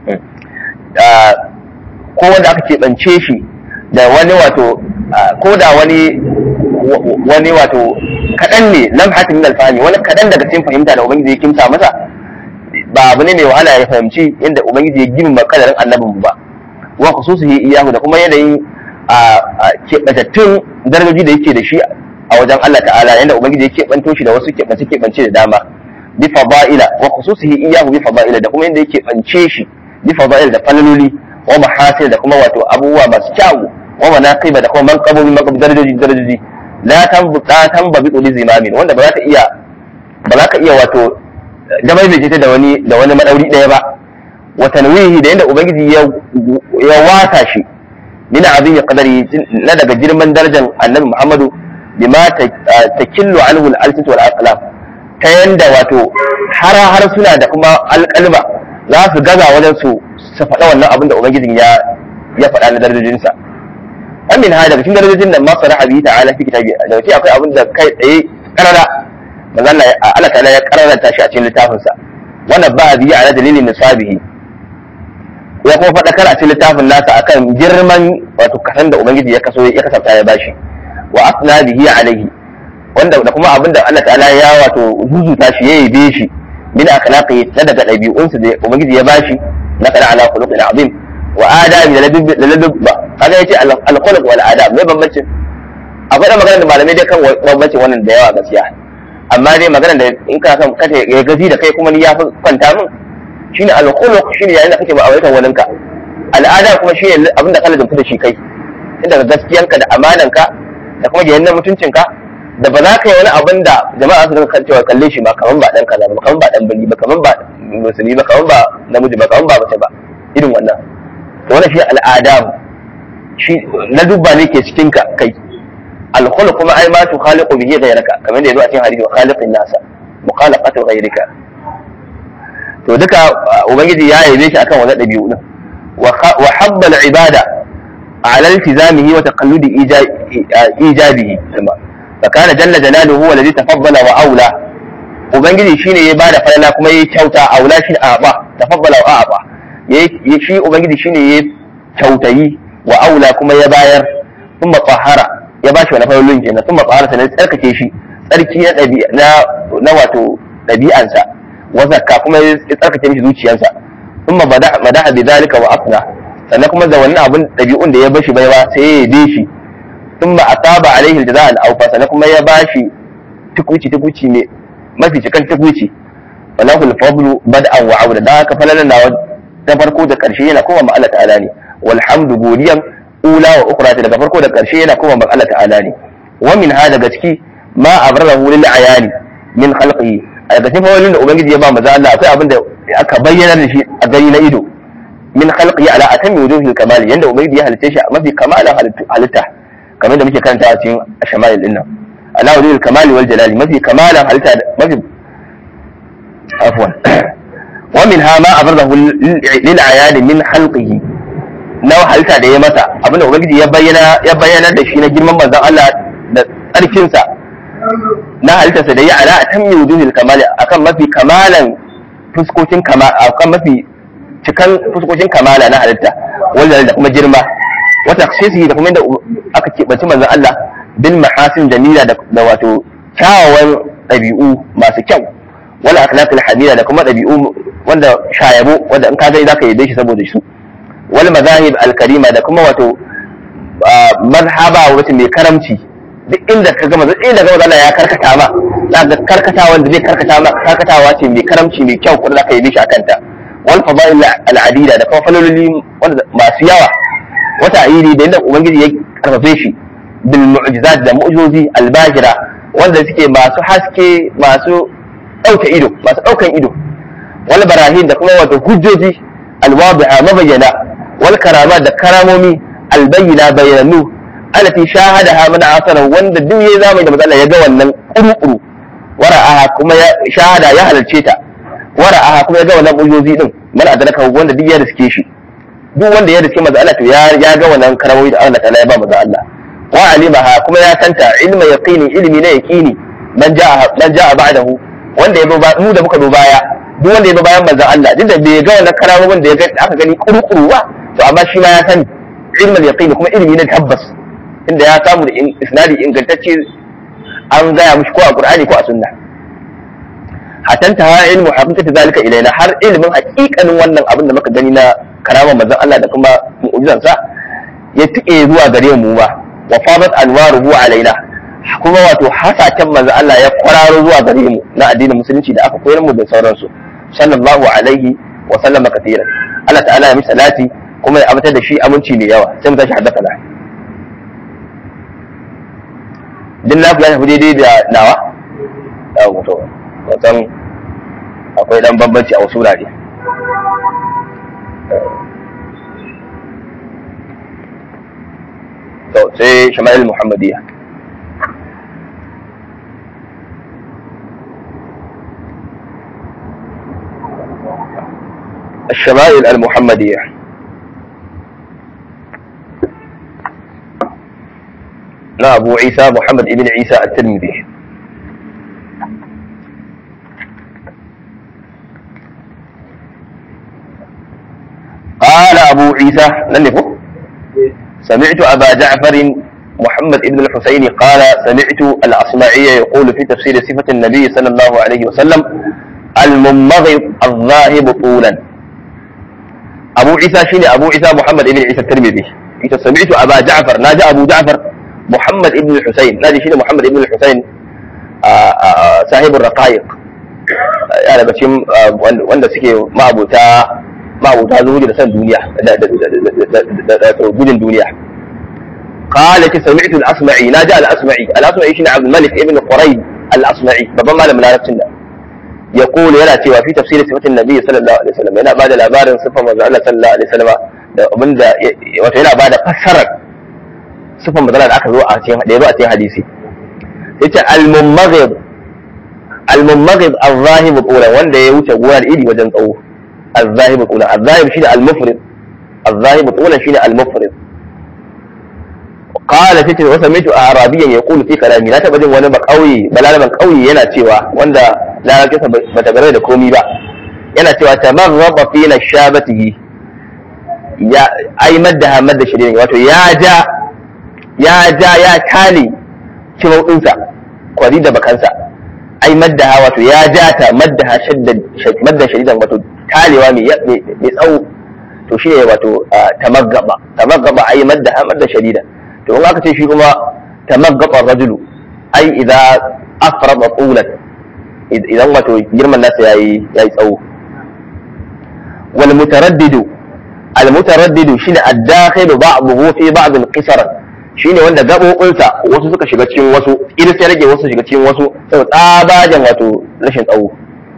Speaker 1: ko wanda aka keɓance shi da wani wato ko da wani wato kaɗan ne lamhatin min alfahmi wani kaɗan daga cikin fahimta da ubangiji ya kimsa masa ba abu ne mai wahala ya fahimci yadda ubangiji ya girma kadarin annabin ba wa khususihi iyahu da kuma yanayin keɓantattun darajoji da yake da shi a wajen Allah ta'ala yadda ubangiji ya keɓanto shi da wasu keɓance da dama bi fada'ila wa khususihi iyahu bi fada'ila da kuma yadda ya keɓance shi bi fada'ila da falaloli wa mahasin da kuma wato abubuwa masu kyawu wa manaqiba da kuma manqabobi darajoji la tanbabi li zimamin wanda ba za ka iya wato dabai bai da wani madauri daya ba wa tanwihi da yanda ubangiji ya wasa shi min azim qadari na daga girman darajar annabi Muhammadu bima takillu anhu al-alfat wal aqlam ta yanda wato har suna da kuma alƙalma za su gaza wajen su faɗa wannan abin da ubangijin ya faɗa na darajojinsa amin ha daga cikin darajojin nan ma saraha bi ta'ala fi kitabi da wace akwai abin da kai tsaye karara manzo Allah ta'ala ya kararanta shi a cikin littafin sa wannan ba bi ala dalilin nisabihi ya kuma faɗakar a cikin littafin nasa akan girman wato kasan da ubangiji ya kasafta ya bashi wa asna bihi alaihi wanda da kuma abin da Allah ta'ala ya wato zuzuta shi ya yabe shi min akhlaqi na daga ɗabi'unsa da ubangiji ya bashi na kana ala khuluqin azim wa adabi da ladabba kaga yace al-khuluq wal adab ne bambancin akwai magana da malamai dai kan bambancin wannan da yawa gaskiya amma dai magana da in ka san kace ya gazi da kai kuma ni ya fi kwanta min shine al-khuluq shine yayin da kake ba awaitan walinka al'ada kuma shine abin da kala da shi kai inda gaskiyanka da amananka da kuma yayin mutuncinka da ba za ka yi wani abin da jama'a su kan cewa kalle shi ba kaman ba dan kaza ba kaman ba dan bali ba kaman ba musulmi ba kaman ba namiji ba kaman ba mace ba irin wannan to wannan shi al'adam shi na dubba ne ke cikin ka kai al-khuluq kuma ai ma tu khaliqu bihi ghayraka kamar da yazo a cikin hadisi wa khaliqin nasa muqalaqatu ghayrika to duka ubangiji ya yabe shi akan wannan dabi'u din wa habba al-ibada ala iltizamihi wa taqalludi ijabihi fakana jalla jalaluhu huwa alladhi tafaddala wa aula ubangiji shine ya bada falala kuma yayi kyauta aula shi aba tafaddala wa aba yayi shi ubangiji shine ya kyautayi wa aula kuma ya bayar kuma tahara ya bashi wani falalun kenan kuma tahara sai tsarkake shi tsarki na wato dabi'ansa wa zakka kuma ya tsarkake mishi zuciyarsa kuma madaha bi zalika wa afna sannan kuma da wannan abun dabi'un da ya bashi baiwa sai ya yabe shi ثم أتاب عليه الجزاء الأوفى سنكم يا باشي تكويتي ne mafi cikan takwici walahu al-fadlu bad'an wa 'awda da haka falalan nawa ta farko da karshe yana kuma ma Allah ta'ala ne walhamdu godiyan ula wa ukhra daga farko da karshe yana kuma ma Allah ta'ala ne wa min hada daga ciki ma abrahu lil ayani min khalqihi daga cikin fawalin da ubangiji ya ba manzo Allah akwai abin da aka bayyana da shi a gani na ido min khalqihi ala atammi wujuhil kamal yanda ubangiji ya halice shi a mafi kamalan halitta kamar da muke karanta a cikin ashamayil din nan ala wajhil kamali wal jalali mafi kamalan halitta mafi afwan wa minha ma abardahu lil ayad min khalqihi naw halitta da ya masa abinda ubangiji ya bayyana da shi na girman manzon Allah da tsarkin sa na halittarsa da ya ala tammi wujuhil kamali akan mafi kamalan fuskokin akan mafi cikan fuskokin kamala na halitta wanda da kuma girma wata takhsisi da kuma inda aka keɓanci manzon Allah bil mahasin jamila da wato kyawawan ɗabi'u masu kyau wala akhlaqil hamida da kuma ɗabi'u wanda shayabo wanda in ka ga zaka yabe shi saboda su wal mazahib al karima da kuma wato mazhaba wacce mai karamci duk inda ka gama Allah ya karkata ma za ka karkata wanda zai karkata ma karkatawa ce mai karamci mai kyau kuma zaka yabe shi akan ta wal fadail al adida da kuma falaloli wanda masu yawa wata iri da inda ubangiji ya karfafe shi bil mu'jizat da mu'jizozi al-bahira wanda suke masu haske masu daukan ido wal barahin da kuma wato hujjoji al-wadiha mabayyana wal karamat da karamomi al-bayyina bayyanu alati shahadaha man asara wanda duk yayi zamani da matsala ya ga wannan kuru wara'aha kuma ya shahada ya halarce ta wara'aha kuma ya ga wannan mu'jizozi din man adraka wanda duk ya riske shi duk wanda ya riske manzo Allah to ya ga wannan karamomi da Allah ta'ala ya ba manzo Allah wa alimaha kuma ya santa ilmi yaqini ilmi na yaqini man jaa ba'dahu wanda ya ba mu da muka do baya duk wanda ya ba bayan manzo Allah duk da bai ga wannan karamomin da aka gani kurukuru ba to amma shi ma ya sani ilmi yaqini kuma ilmi na tabbas inda ya samu da isnadi ingantacce an gaya mishi ko a Qur'ani ko a sunna hatanta ha ilmu haqiqati zalika ilaina har ilmin haqiqanin wannan abin da muka gani na karamar manzon Allah da kuma mu'jizansa ya tike zuwa gare mu ba wa fadat anwaruhu alaina kuma wato hasatan manzon Allah ya kwararo zuwa gare mu na addinin musulunci da aka koyar mu da sauransu sallallahu alaihi wa sallama katira Allah ta'ala ya mishi salati kuma ya amintar da shi aminci mai yawa sai mu tashi haddathana din na ya tafi daidai da nawa yawa to wasan akwai dan bambanci a wasu wurare to sai shama'il muhammadiyya الشمائل المحمدية لا أبو عيسى محمد ابن عيسى الترمذي قال أبو عيسى نلفه سمعت أبا جعفر محمد ابن الحسين قال سمعت الأصمعي يقول في تفسير صفة النبي صلى الله عليه وسلم الممغض الذاهب طولا أبو عيسى شيني أبو عيسى محمد ابن عيسى الترمذي إذا سمعت أبا جعفر ناجى أبو جعفر محمد ابن الحسين ناجي شيني محمد ابن الحسين صاحب الرقائق يعني بشيم wanda suke ma'abuta zuwa da san duniya da gudun duniya قال سمعت الأصمعي ناجى الأصمعي شيني عبد الملك ابن قريب الأصمعي بابا مالم لا ربطنا يقول يلا تيوا في تفسير صفة النبي صلى الله عليه وسلم yana bada labarin sifar manzo Allah sallallahu alaihi wasallam da abinda wato yana bada fassarar sifar manzo da aka zo a cikin cikin hadisi yace al-mumaghid al-zahib qula wanda ya wuce gurar iri wajen tsawo al-zahib qula al-zahib shine al-mufrid al-zahib qula shine al-mufrid qala fi wasamitu arabiyan yaqulu fi kalami la tabadin wani ba kauye balalaban kauye yana cewa wanda larabcinsa ba ta gare da komi ba yana cewa tamarraba fi nashabatihi ya ai madda madda shirin wato ya tale kimaudinsa kwari da bakansa ai madda wato ya ta madda shadidan wato talewa mai tsawo to shi ne wato tamaggaba ai madda shadidan to in aka ce shi kuma tamaggaba rajulu ai idza afrada qulan idan wato girman nasa yayi tsawo wal mutaraddidu al mutaraddidu shine ad-dakhilu ba'dahu fi ba'd al-qisar shine wanda gabobinsa wasu suka shiga cikin wasu idan sai rage wasu shiga cikin wasu sai tsabajan wato rashin tsawo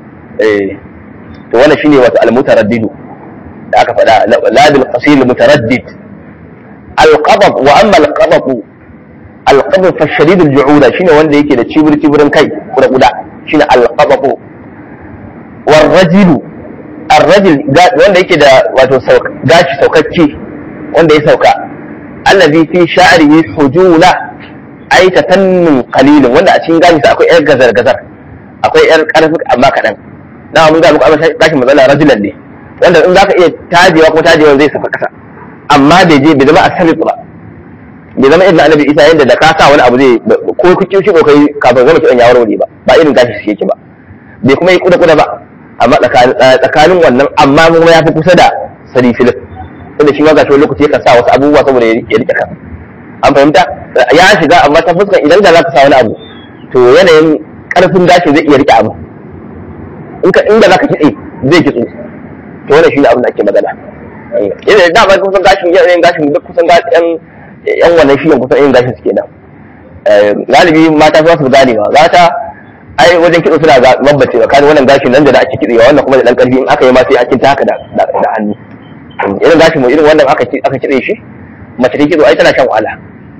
Speaker 1: to wannan shine wato al mutaraddidu da aka faɗa la bil qasil mutaraddid al qabab wa amma al qabab al qabab fa shadid al ju'ula shine wanda yake da cibirin kai kuda shine al-qabaqu war-rajulu ar-rajul wanda yake da wato gashi saukacce wanda ya sauka allazi fi sha'rihi hujula ay tatannun qalil wanda a cikin gashi akwai yar gazar akwai yar karfi amma kadan na mun ga muku amma gashi mazala rajulan ne wanda in zaka iya tajewa ko tajewa zai saka kasa amma bai zama asali ba bai zama irin annabi isa yadda da ka sa wani abu zai ko kuke shi ko kai kafin zama kidan ya warware ba irin gashi shi yake ba bai kuma yi kuda ba amma tsakanin wannan amma kuma ya fi kusa da salifilin wanda shi ma gashi wani lokaci yakan sa wasu abubuwa saboda ya rike kan an fahimta ya shiga amma ta fuskar idan da za ka sa wani abu to yanayin karfin gashi zai iya rike abu inda za ka kitse zai kitso to wannan shi ne abin da ake magana idan da ba kusan gashin duk kusan yan wannan shi kusan yin gashin suke nan galibi mata za su gane ba za ta ai wajen kitso suna bambance ba kan wannan gashin nan da ake kitsewa wannan kuma da dan karfi in aka yi ma sai a kinta haka da hannu irin gashin mu irin wannan aka kitse shi mace ta kitso ai tana shan wahala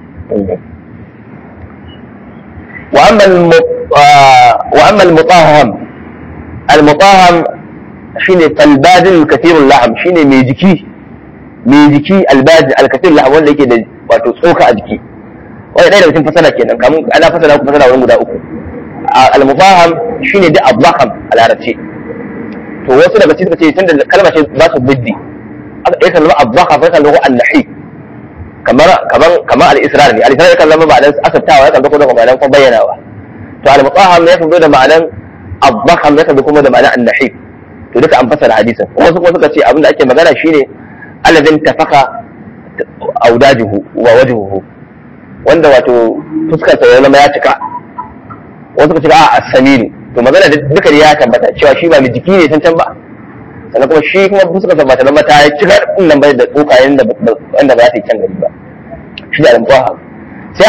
Speaker 1: wa amma al-mutahham shine falbadil kathirul lahm shine mai jiki albadi al-kathirul lahm wanda yake da wato tsoka a jiki wanda ɗaya daga cikin fasala kenan kamun ana fasala ku fasala wurin guda uku al-mufaham shine da ablaqam a larabci to wasu daga cikin ce tunda kalma ce ba su biddi aka ɗaya kalma ablaqam fa kalma an-nahi kamar al-israr ne al-israr kan zama ma'anar asabtawa ya kan zo da ma'anar kuma bayyanawa to al-mufaham ya kan zo da ma'anar ablaqam ya kan zo kuma da ma'anar an-nahi to duka an fasara hadisin wasu kuma suka ce abin da ake magana shine alladhin tafaka audajuhu wa wajhuhu wanda wato fuskar sa ya zama ya cika wasu ka cika a asamini to magana duka ya tabbata cewa shi ba mai jiki ne can ba sannan kuma shi kuma fuskar sa ba ta zama ta cika din nan bai da tsokayen da wanda ba ta yi can gari ba shi da al-muqahhar. sai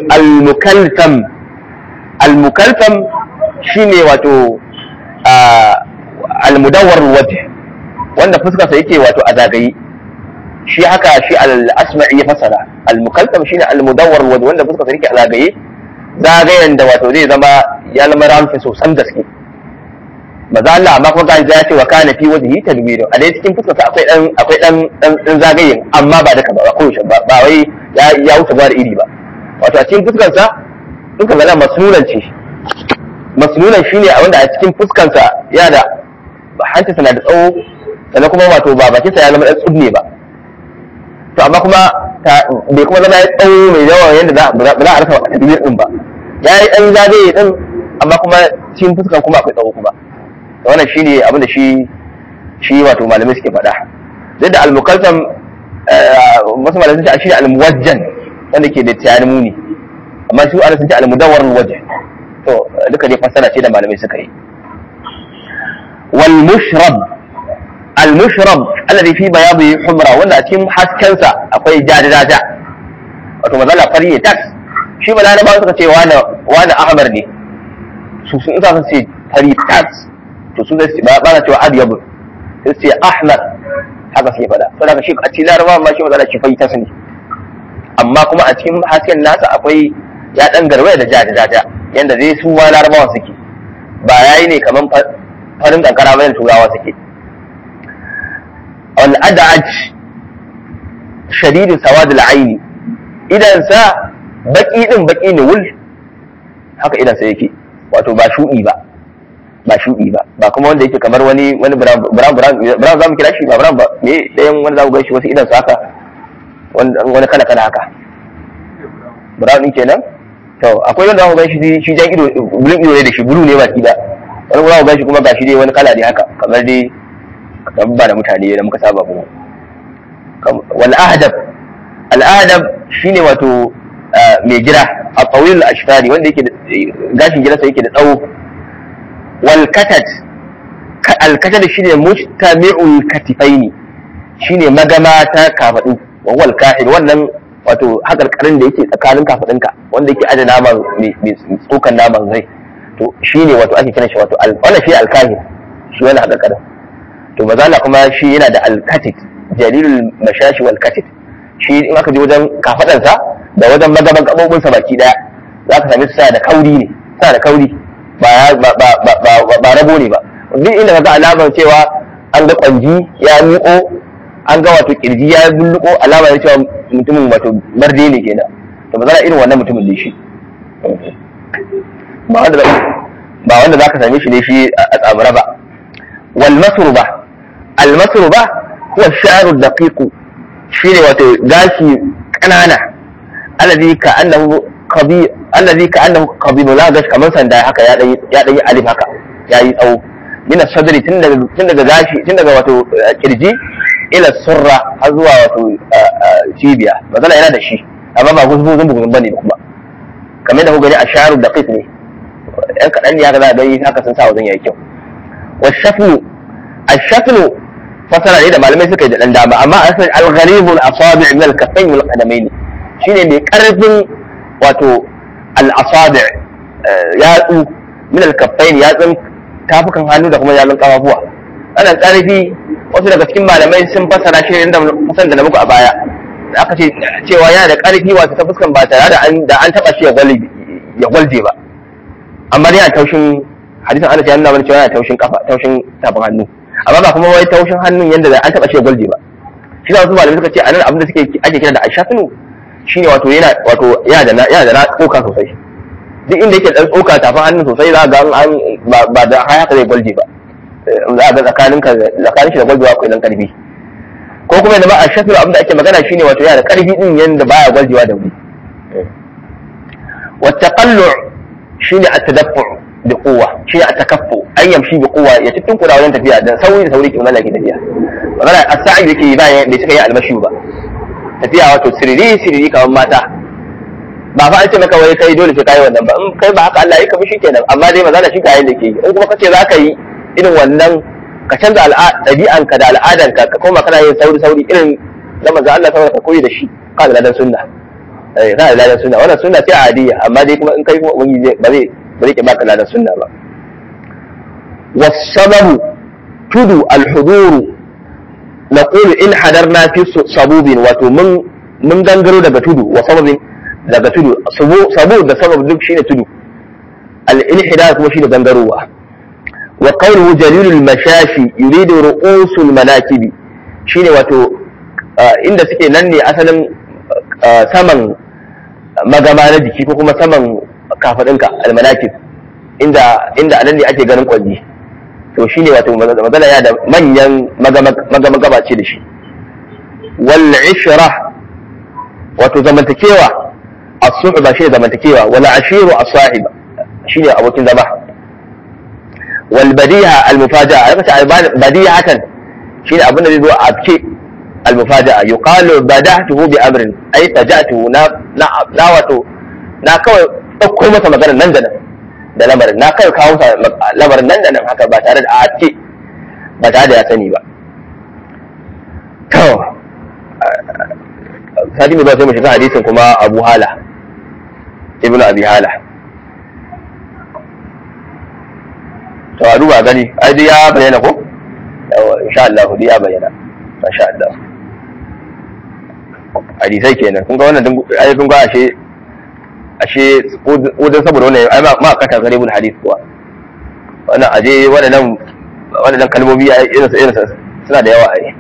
Speaker 1: al-mukaltam shine wato al-mudawwar wajh wanda fuskar sa yake wato a zagaye, shi haka shi al-asma'i ya fasara. al-mukaltam shine al-mudawwar wajh wanda fuskar sa yake a zagaye, zagayen da wato zai zama ya zama ramfin sosan gaske. maza Allah amma kuma ya ce wa kana fi wajhi tadbir, a dai cikin fuskar sa akwai dan zagayen, amma ba duka ba ko ba wai ya wuce ba da iri ba. wato a cikin fuskar sa duka zana masnulan ce. masnulan shine a wanda a cikin fuskar sa ya da hancinsa na da tsawo, sannan kuma wato ba bakin sa ya zama dan tsubne ba, to amma kuma bai kuma zama ya tsawo mai yawa yadda ba za a rasa tadbir din ba. ya yi dan zagaye din amma kuma cikin fuskar kuma akwai tsawo kuma. wannan shine abin da shi wato malamai suke faɗa. duk da al-mukaltam wasu malamai sun ce shi al-muwajjan wanda ke da tayar muni, amma su ana sun ce al-mudawwar wajh. to duka dai fasara ce da malamai suka yi. wal mushrab al-mushrab alladhi fi bayadi humra, wanda a cikin hasken sa akwai jajaja, wato mazala fari ne tas. shi ba laraba suka ce wani ahmar ne, su sun isa sun ce fari tas, to su zai ba na cewa abyad, sai ce ahmar, haka suke faɗa. saboda shi a cikin laraba ma shi mazala shi fari tas ne, amma kuma a cikin hasken nasa akwai ya dan garwaya da jajaja yanda zai su ma larabawa suke, ba yayi ne kaman farin kankara bayan turawa suke. wal ad'aj shadid sawad al-ayn, idan sa baki ne wul, haka idan sa yake, wato ba shudi ba kuma wanda yake kamar wani brown zamu kira shi ba brown ba, me dayan wanda zamu ga shi wasu idan sa haka wani kala haka brown din kenan. to akwai wanda zamu ga shi jan ido, bulun ido ne da shi, bulu ne baki da. wani zamu ga shi kuma gashi dai wani kala ne haka kamar dai ba da mutane da muka saba mu. wal ahdab al-ahdab shine wato mai gira a tawil al-ashfari, wanda yake gashin gidansa yake da tsawo. wal katat al-katat shine mujtami'ul katifaini, shine magama ta kafadu. wa wal kahir, wannan wato hakarkarin da yake tsakanin kafadinka, wanda yake aje naman mai tsokan naman zai, to shine wato ake kiran shi wato wannan shi al-kahir, shi wannan hakarkarin. to mazala kuma shi yana da al-katit, jalilul mashashi wal katit. shi in aka je wajen kafadansa da wajen magaban gabobinsa baki daya za ka same su sa da kauri, ba rabo ne ba. duk inda ka ga alamar cewa an ga kwanji ya miƙo, an ga wato kirji ya bulluko, alama ne cewa mutumin wato barde ne kenan. to ba za irin wannan mutumin ne shi, ba wanda za ka same shi ne shi a tsamura ba. wal masruba al-masruba huwa ash-sha'ru ad-daqiq, shine wato gashi kanana, alladhi ka'annahu qabib la gashi kamar sanda haka ya dan yi alif haka yayi tsawo. min as-sadri tun daga gashi, tun daga wato kirji ila surra har zuwa wato cibiya. bazala yana da shi amma ba guzbuzun bugun bane kuma, kamar da ku gani ash-sha'ru ad-daqiq ne, yan kadan ne haka za a gani haka sun sa wajen yayi kyau. والشفن fasara ne da malamai suka yi da dan dama, amma asali al-gharibul asabi' min al-kaffayn wal qadamayn, shine mai karfin wato al-asabi' yatsu min al-kaffayn, yatsun tafukan hannu da kuma yatsun kafafuwa. ana karfi, wasu daga cikin malamai sun fasara shi da fasan da na muku a baya, da aka ce cewa yana da karfi wato ta fuskan ba tare da an taba shi ya gwalje ba, amma yana taushin. hadisin Anas ya nuna mana cewa yana taushin kafa, taushin tafin hannu, amma ba kuma wai taushin hannun yanda da an taba shi gwalje ba. shi da wasu malamai suka ce anan abin da ake kira da ashafinu shine wato yana da na tsoka sosai. duk inda yake dan tsoka tafin hannun sosai za ga ba da haka zai gwalje ba, za ga tsakanin shi da gwaljewa akwai dan karfi. ko kuma da ba ashafinu abin da ake magana shine wato yana da karfi din yanda baya gwaljewa da wuri. wa taqallu shine at-tadaffu da kowa, shi a takaffu an yamshi bi kowa, ya cikin kula wajen tafiya da sauri ke mallaki tafiya. magana as-sa'i yake yi bayan bai cika yi almashi ba, tafiya wato siriri kamar mata. ba fa an ce maka wai kai dole sai kai wannan ba, in kai ba haka Allah ya kafi shi kenan, amma dai maza da shi kayan da ke yi. in kuma kace za ka yi irin wannan ka canza ɗabi'anka da al'adanka ka koma kana yin sauri irin na manzo Allah saboda ka koyi da shi ka da ladan sunna ka da ladan sunna wannan sunna ce adiya amma dai kuma in kai kuma ubangiji ba zai ki baka ladan sunna ba wasababu tudu alhuduru naqulu in hadarna fi sabubin wato mun gangaro daga tudu wa sababin daga tudu sabu da sabab duk shine tudu al-inhidar kuma shine gangarowa wa qawluhu jalilul mashashi yuridu ru'usul manakibi shine wato inda suke nan ne asalin saman magama na jiki ko kuma saman kafadinka al-manakib inda anan ne ake ganin kwalli to shine wato magana ya da manyan magama gabace da shi wal ishra wato zamantakewa as-suhba shine zamantakewa wal ashiru as-sahiba shine abokin zama wal badiha al-mufaja'a aka ce badihatan shine abin da zai zo a ce al-mufaja'a yuqalu badahtuhu bi amrin ay faja'tuhu na wato na kawai dauko masa magana nan da lamarin na kai kawo lamarin nan da nan haka ba tare da a ce ba tare da ya sani ba to sadi mai ba sai mu shiga hadisin kuma Abu Hala ibn Abi Hala to a duba gani ai dai ya bayyana ko insha Allah dai ya bayyana insha Allah hadisai kenan kun ga wannan ai kun ga ashe wajen saboda wannan ai ma kata garibul hadith kuwa wannan aje waɗannan kalmomi irin suna da yawa ai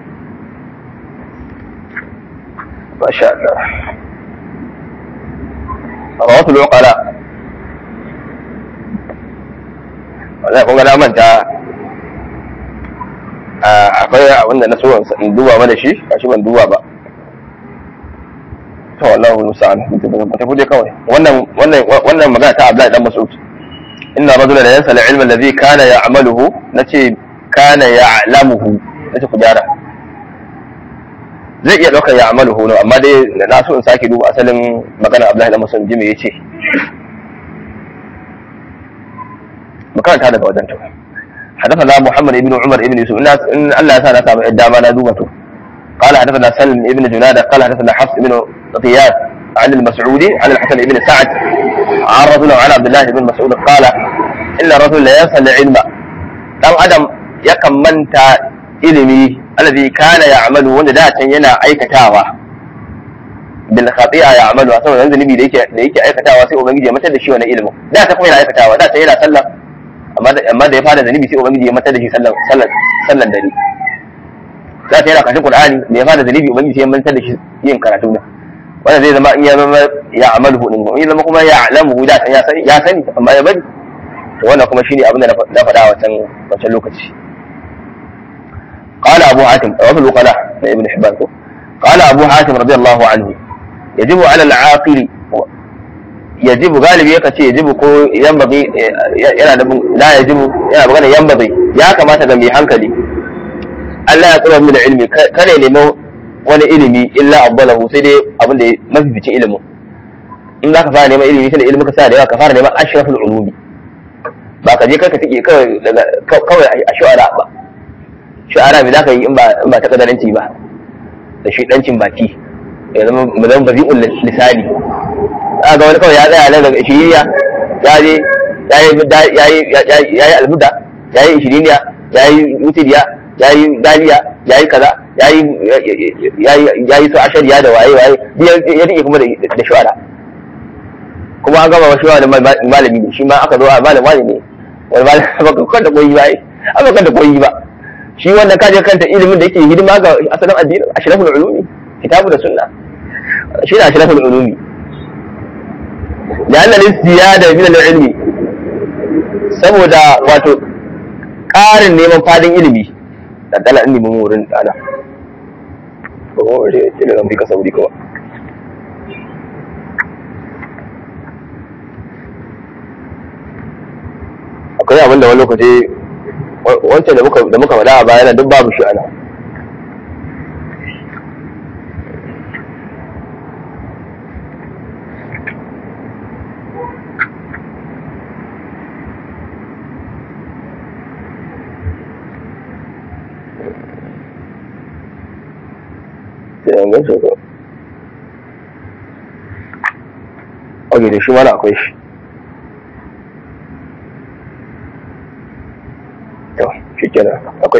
Speaker 1: masha Allah rawatul uqala wannan kun ga na manta akwai abinda na so in duba mana shi kashi ban duba ba to wallahi musa'an tafi dai kawai wannan magana ta Abdullahi dan Mas'ud inna rajula la yansa al-ilma alladhi kana ya'maluhu nace kana ya'lamuhu nace ku gyara zai iya daukar ya'maluhu no amma dai na so in sake duba asalin magana Abdullahi dan Mas'ud jimi yace makaranta daga wajen to حدثنا محمد بن عمر بن يوسف ان الله تعالى سامع الدama na duba to قال حدثنا سلم بن جنادة قال حدثنا حفص بن غياث عن المسعودي عن الحسن بن سعد عن رجل عن عبد الله بن مسعود قال إن الرجل لا ينسى العلم دان adam yakan manta ilimi alladhi kana ya'malu wanda da can yana aikatawa bil khati'a ya'malu saboda yanzu nabi da yake aikatawa sai ubangiji ya matar da shi wannan ilimin da ta kuma yana aikatawa da ta yana sallah amma da ya fara zanibi sai ubangiji ya matar da shi sallan dare za ta yana kashin Qur'ani da ya fara zanibi ubangiji ya mantar da shi yin karatu da wanda zai zama in ya zama ya amalu hudin in ya zama kuma ya alamu da ya sani amma ya bari to wannan kuma shine abin da na faɗa a wancan lokaci قال أبو حاتم وفي الوقلاء ابن حبان قال أبو حاتم رضي الله عنه يجب على العاقل يجب غالب يكتي يجب ينبغي لا يجب ينبغي يا كما تغني hankali Allah ya tsara min ilimi kada ya nemo wani ilimi illa abdalahu sai dai abin da mafificin ilimin in za ka fara neman ilimi sai da ilimin ka sa da yawa ka fara neman ashraful ulumi ba ka je ka tike kawai a shu'ara ba shu'ara me za ka yi in ba ta kadaranci ba da shi dancin baki ya zama bazi'ul lisani ga wani kawai ya tsaya nan daga shiriya ya je yayi albuda yayi shiriya yayi mutidiya yayi daliya yayi kaza yayi su ashariya da waye ya rike kuma da shuara kuma an gama wasu wani malami ne shi ma aka zo a malami ne wani malami ba da koyi ba amma kan da koyi ba shi wannan kaje kanta ilimin da yake hidima ga asalin addini ashraful ulumi kitabu da sunna shi ne ashraful ulumi لأن الاستيادة من العلم saboda wato ƙarin neman fadin ilimi da dala ilimin wurin dana ko wace ce da zan fi ka sauri kawai akwai abin da wani lokaci wancan da muka faɗa a bayan duk babu shi ana sai an gansa ko oke da shi wani akwai shi to shi kenan akwai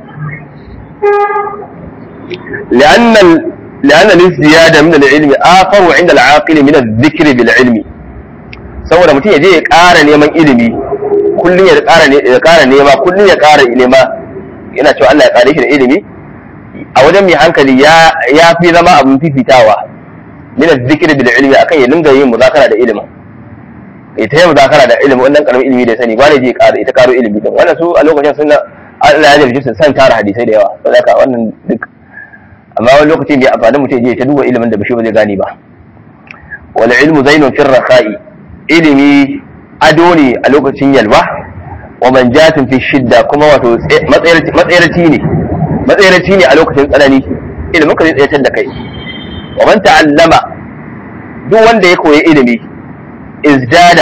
Speaker 1: لأن الزيادة من العلم آخر عند العاقل من الذكر بالعلم saboda mutum ya je ya ƙara neman ilimi kullum ya ƙara nema kullum ya ƙara nema yana cewa Allah ya ƙare shi da ilimi a wajen mai hankali ya fi zama abin fifitawa min az-zikri bil ilmi akan ya dinga yin muzakara da ilimin ita yin muzakara da ilimin wannan karamin ilimi da sani ba da je ƙara ita ƙaro ilimi din wannan su a lokacin sunna Allah ya jarje su san tara hadisai da yawa saboda wannan duk amma wani lokacin bai amfani mutum je ta duba ilimin da bashi ba zai gane ba wal ilmu zainun fi rakha'i ilimi ado ne a lokacin yalwa wa manjatun fi shidda kuma wato matsayarci ne a lokacin tsanani ilimin ka zai tsayatar da kai wa man ta'allama duk wanda ya koyi ilimi izdada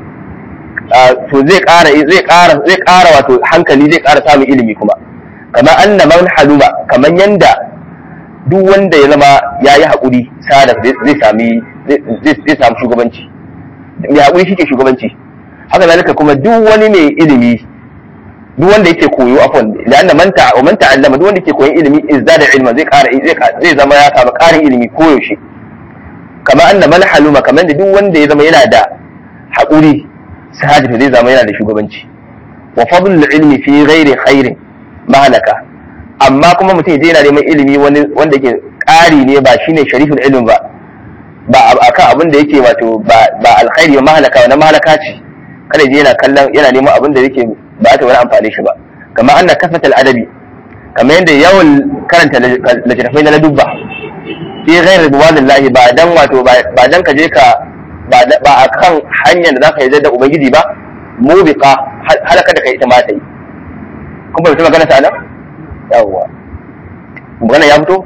Speaker 1: to zai ƙara wato hankali zai ƙara samun ilimi kuma kamar anna man haluma kamar yanda duk wanda ya zama yayi haƙuri sadar zai samu shugabanci mai haƙuri shi ke shugabanci haka zalika kuma duk wani mai ilimi duk wanda yake koyo afwan la'anna man ta'allama duk wanda yake koyon ilimi izdada ilma zai zama ya samu ƙarin ilimi koyaushe kamar anna man haluma kamar da duk wanda ya zama yana da haƙuri sahajata zai zama yana da shugabanci wa fadlul ilmi fi ghairi khairin mahalaka amma kuma mutum zai yana neman ilimi wanda ke ƙari ne ba shine sharifin ilmi ba akan abin da yake wato ba alkhairi ba mahalaka ce kada je yana kallon yana neman abin da yake ba ta wani amfani shi ba kamar anna kafatal adabi kamar yadda yawan karanta littattafai na dubba fi ghairi ridwanillahi ba dan ka je ka ba a kan hanyar da za ka yi da ubangiji ba mubiqa halaka da kai ita ma ta yi kuma mutum magana ta nan yawwa magana ya fito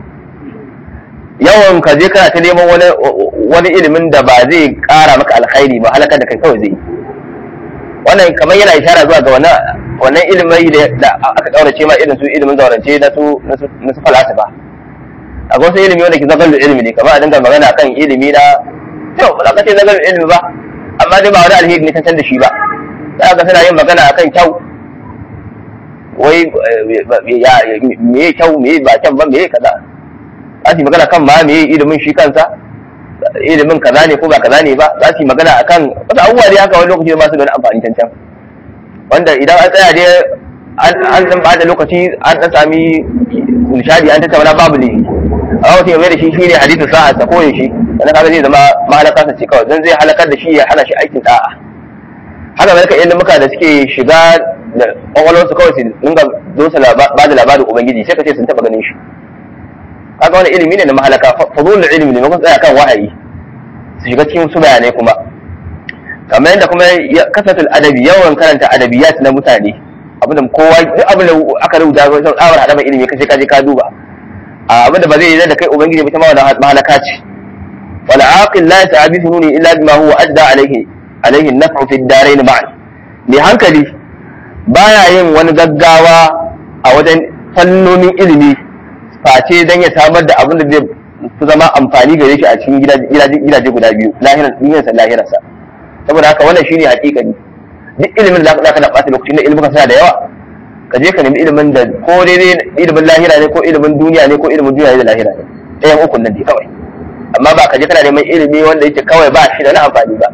Speaker 1: yawan ka je kana ta neman wani ilimin da ba zai kara maka alkhairi ba halaka da kai kawai zai wannan kamar yana ishara zuwa ga wannan ilimai da aka kaurace ma irin su ilimin zaurance na su falsafa a wasu ilimi wanda ke zagar ilimi ne kamar a dinga magana kan ilimi na yau ba za ka ce zagar ilimi ba amma dai ba wani alheri ne tantan da shi ba za ka suna yin magana akan kyau wai me kyau me ba kyan ba me kaza za su yi magana kan ma me ilimin shi kansa ilimin kaza ne ko ba kaza ne ba za su yi magana akan wasu abubuwa dai haka wani lokaci da masu gani amfani cancan wanda idan an tsaya dai an san ba da lokaci an dan sami nishadi an tattauna babu ne amma mutum ya mai da shi shine hadisin sa'a ta koyin shi wanda kaga zai zama mahalaka sa ce kawai dan zai halakar da shi ya hana shi aikin da'a haka zalika ilimuka da suke shiga da kwakwalwarsu kawai su dinga dosa ba da labarin ubangiji sai ka ce sun taba ganin shi kaga wani ilimi ne na mahalaka fadulul ilmi ne kuma tsaya kan wahayi su shiga cikin su bayanai kuma kamar yadda kuma kasatul adabi yawan karanta adabiyat na mutane abinda kowa duk abin da aka rubuta ga tsawar hadama ilimi kace kaje ka duba abinda ba zai yi da kai ubangiji ba ta ma wannan mahalaka ce wal aqil la ta'bi fununi illa bima huwa adda alayhi an-naf'u fi ad-darain ma'an ni hankali baya yin wani gaggawa a wajen fannonin ilimi face dan ya samar da abin da zai fi zama amfani gare shi a cikin gidaje guda biyu lahirarsa saboda haka wannan shine hakikani duk ilimin da zaka da ɓata lokacin da ilimin ka sana da yawa ka je ka nemi ilimin da ko dai ilimin lahira ne ko ilimin duniya ne ko ilimin duniya ne da lahira ne ɗayan ukun nan dai kawai amma ba ka je kana neman ilimi wanda yake kawai ba shi da na amfani ba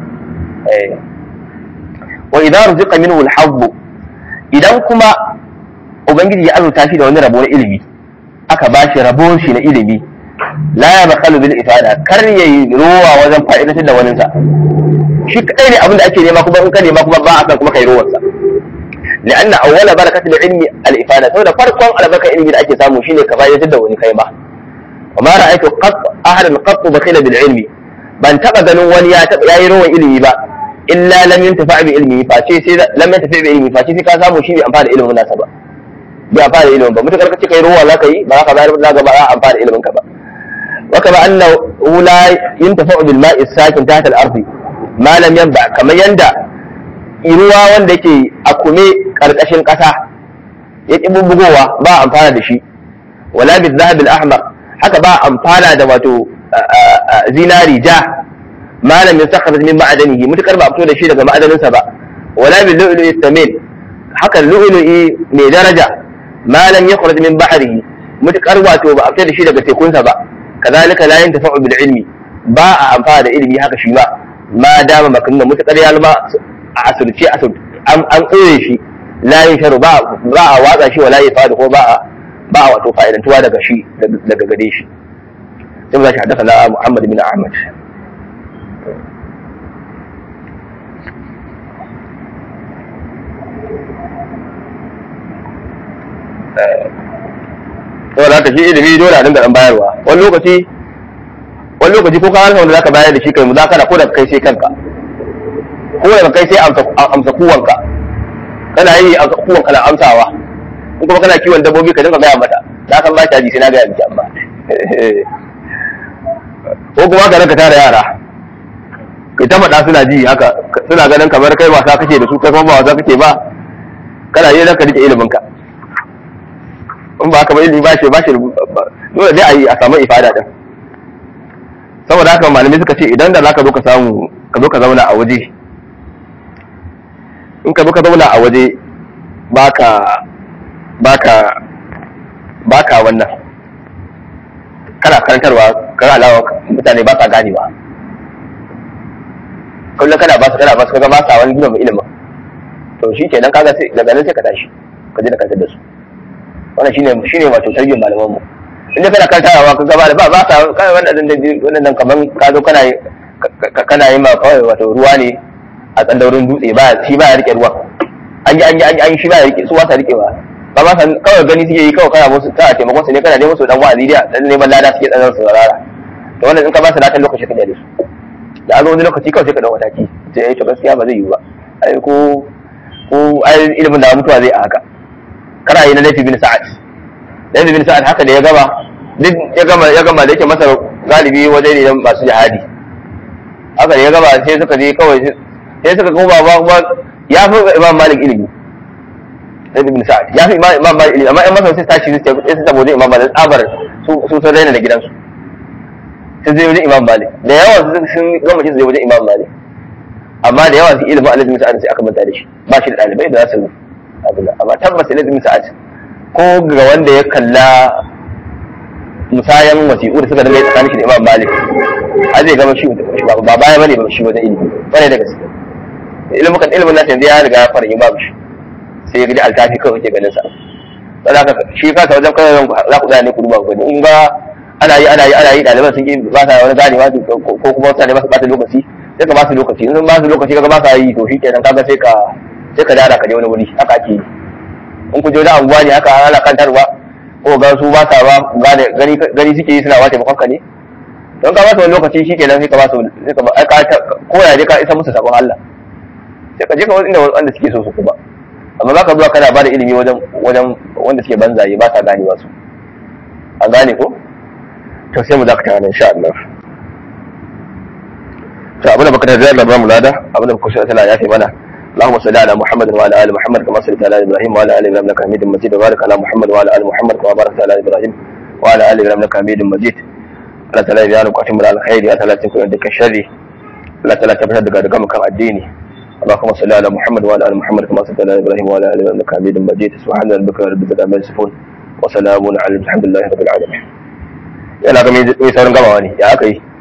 Speaker 1: wa idan ruziqa minhu al-habb idan kuma ubangiji ya azurta shi da wani rabo na ilimi aka ba shi rabon shi na ilimi la ya bakalu bil ifada kar yayi rowa wajen fa'idatar da waninsa shi kadai ne abin da ake nema kuma in ka nema kuma ba a san kuma kai rowar sa li'anna awwala barakatul ilmi al ifada saboda farkon albarkar ilimi da ake samu shine ka fa'idatar da wani kai ma wa ma ra'aytu qat ahadan qat bakhila bil ilmi ban taba ganin wani yayi rowan ilimi ba illa lam yantafa bi ilmi face sai lam yantafa bi ilmi face sai ka samu shi bai amfana da ilimin nasa ba bai amfana da ilimin ba mutakar kace kai ruwa zaka yi ba ka bayar da ba za a amfana da ilimin ka ba wa kama annahu la yantafa bil ma'i sakin tahta al-ardi ma lam yanba kamar yanda ruwa wanda yake a kume karkashin kasa ya ki bubbugowa ba amfana da shi wala bil dhahab al-ahmar haka ba amfana da wato zinari ja malam yastakhraj min ma'adanihi mutakar ba fito da shi daga ma'adaninsa ba wala bil lu'lu'i thamin haka lu'lu'i mai daraja malam yakhraj min bahrihi mutakar wato ba fito da shi daga tekunsa ba kazalika la yantafa'u bil ilmi ba a amfana da ilimi haka shi ba ma dama makunna mutakar ya zama a asirce an koye shi la yin sharu ba a watsa shi wala ya fada ko ba a wato fa'idantuwa daga shi daga gare shi sai mu zashi haddasa na Muhammad bin Ahmad saboda haka shi ilimi dole a dinga dan bayarwa wani lokaci ko ka harfa wanda zaka bayar da shi kai muzakara ko da kai sai kanka ko da kai sai amsa kuwanka kana yi amsa kuwanka na amsawa in kuma kana kiwon dabbobi ka dinga gaya mata na san ba ta ji sai na gaya miki amma ko kuma ka ranka tara yara kai ta faɗa suna ji haka suna ganin kamar kai wasa kake da su kai kuma ba wasa kake ba kana yi ranka rike ilimin ka in ba haka ba ilimi ba shi dole dai a yi a samu ifada din saboda haka malamai suka ce idan da zaka zo ka samu ka zo ka zauna a waje in ka zo ka zauna a waje baka wannan kana karantarwa kana alawa mutane ba sa ganewa kullum kana ba su kaga ba sa wani gina ilimin to shi kenan kaga sai daga nan sai ka tashi ka je da kantar da su wannan shine wato tarbiyyar malaman mu inda kana karantarwa ka gaba da ba sa kai wannan kaman ka zo kana yi ma kawai wato ruwa ne a tsandaurin dutse ba shi ba ya rike ruwa an yi shi ba ya rike su wasa rikewa ba ma san kawai gani suke yi kawai kana musu ta taimakon su ne kana neman su dan wa'azi da dan neman lada suke dan su rara to wannan in ka ba su latan lokaci ka jale su da an zo wani lokaci kawai sai ka dau mataki sai to gaskiya ba zai yi ba ai ko ai ilimin da mutuwa zai a haka kana yi na Laifi bin Sa'ad haka da ya gama duk ya gama da yake masa galibi waje ne masu jihadi haka da ya gama sai suka je kawai sai suka kuma ba ya fi Imam Malik ilimi Laifi bin Sa'ad ya fi Imam Malik ilimi amma in masa sai tashi sai su saboda Imam Malik tsabar su sun raina da gidansu sai zai wajen Imam Malik da yawa sun gama shi zai wajen Imam Malik amma da yawa su ilimin Laifi bin Sa'ad sai aka manta da shi ba shi da ɗalibai da za su amma tabbas Laifi bin Sa'ad ko ga wanda ya kalla musayan wasi'u da suka dinga tsakanin shi da Imam Malik a zai gama shi ba baya bane ba shi wajen ilimi bane da gaske ilimin nasa yanzu ya riga ya fara yin babu shi sai ya gidi altafi kawai kake ganin sa dan haka shi kansa wajen kawai za ku gane ku duba ku gani in ga ana yi ɗaliban sun ki ba sa wani ganewa ko kuma mutane ba su ɓata lokaci sai ka ba su lokaci in ba su lokaci kaga ba sa yi to shi kenan kaga sai ka dara ka je wani wuri haka ake yi in ku je wani anguwa ne haka ana kantarwa ko ga su ba sa ba gani suke yi suna wace makonka ne don ka ba su wani lokaci shi kenan sai ka ba su ko ya je ka isa musu sabon Allah sai ka je ka inda wanda suke so su kuma amma za ka zuwa kana ba da ilimi wajen wanda suke banzaye ba sa ganewa su an gane ko to sai mu dakata nan insha Allah to abin da baka tarbiyyar da ba mu lada abin da kusa Allah ya fi mana اللهم صل على محمد وعلى ال محمد كما صليت على ابراهيم وعلى ال ابراهيم انك حميد مجيد وبارك على محمد وعلى ال محمد كما باركت على ابراهيم وعلى ال ابراهيم انك حميد مجيد Allah ta'ala ya rubuta mu da alkhairi Allah ta'ala ya tsare da sharri Allah ta'ala ta fitar daga kan addini Allahumma salli ala Muhammad wa ala ali Muhammad kama sallaita ala Ibrahim wa ala ali Ibrahim innaka Hamidum Majid subhana rabbika rabbil izzati amma yasifun wa salamun ala alhamdulillahi rabbil alamin yana ga mai sauran gamawa ne ya aka yi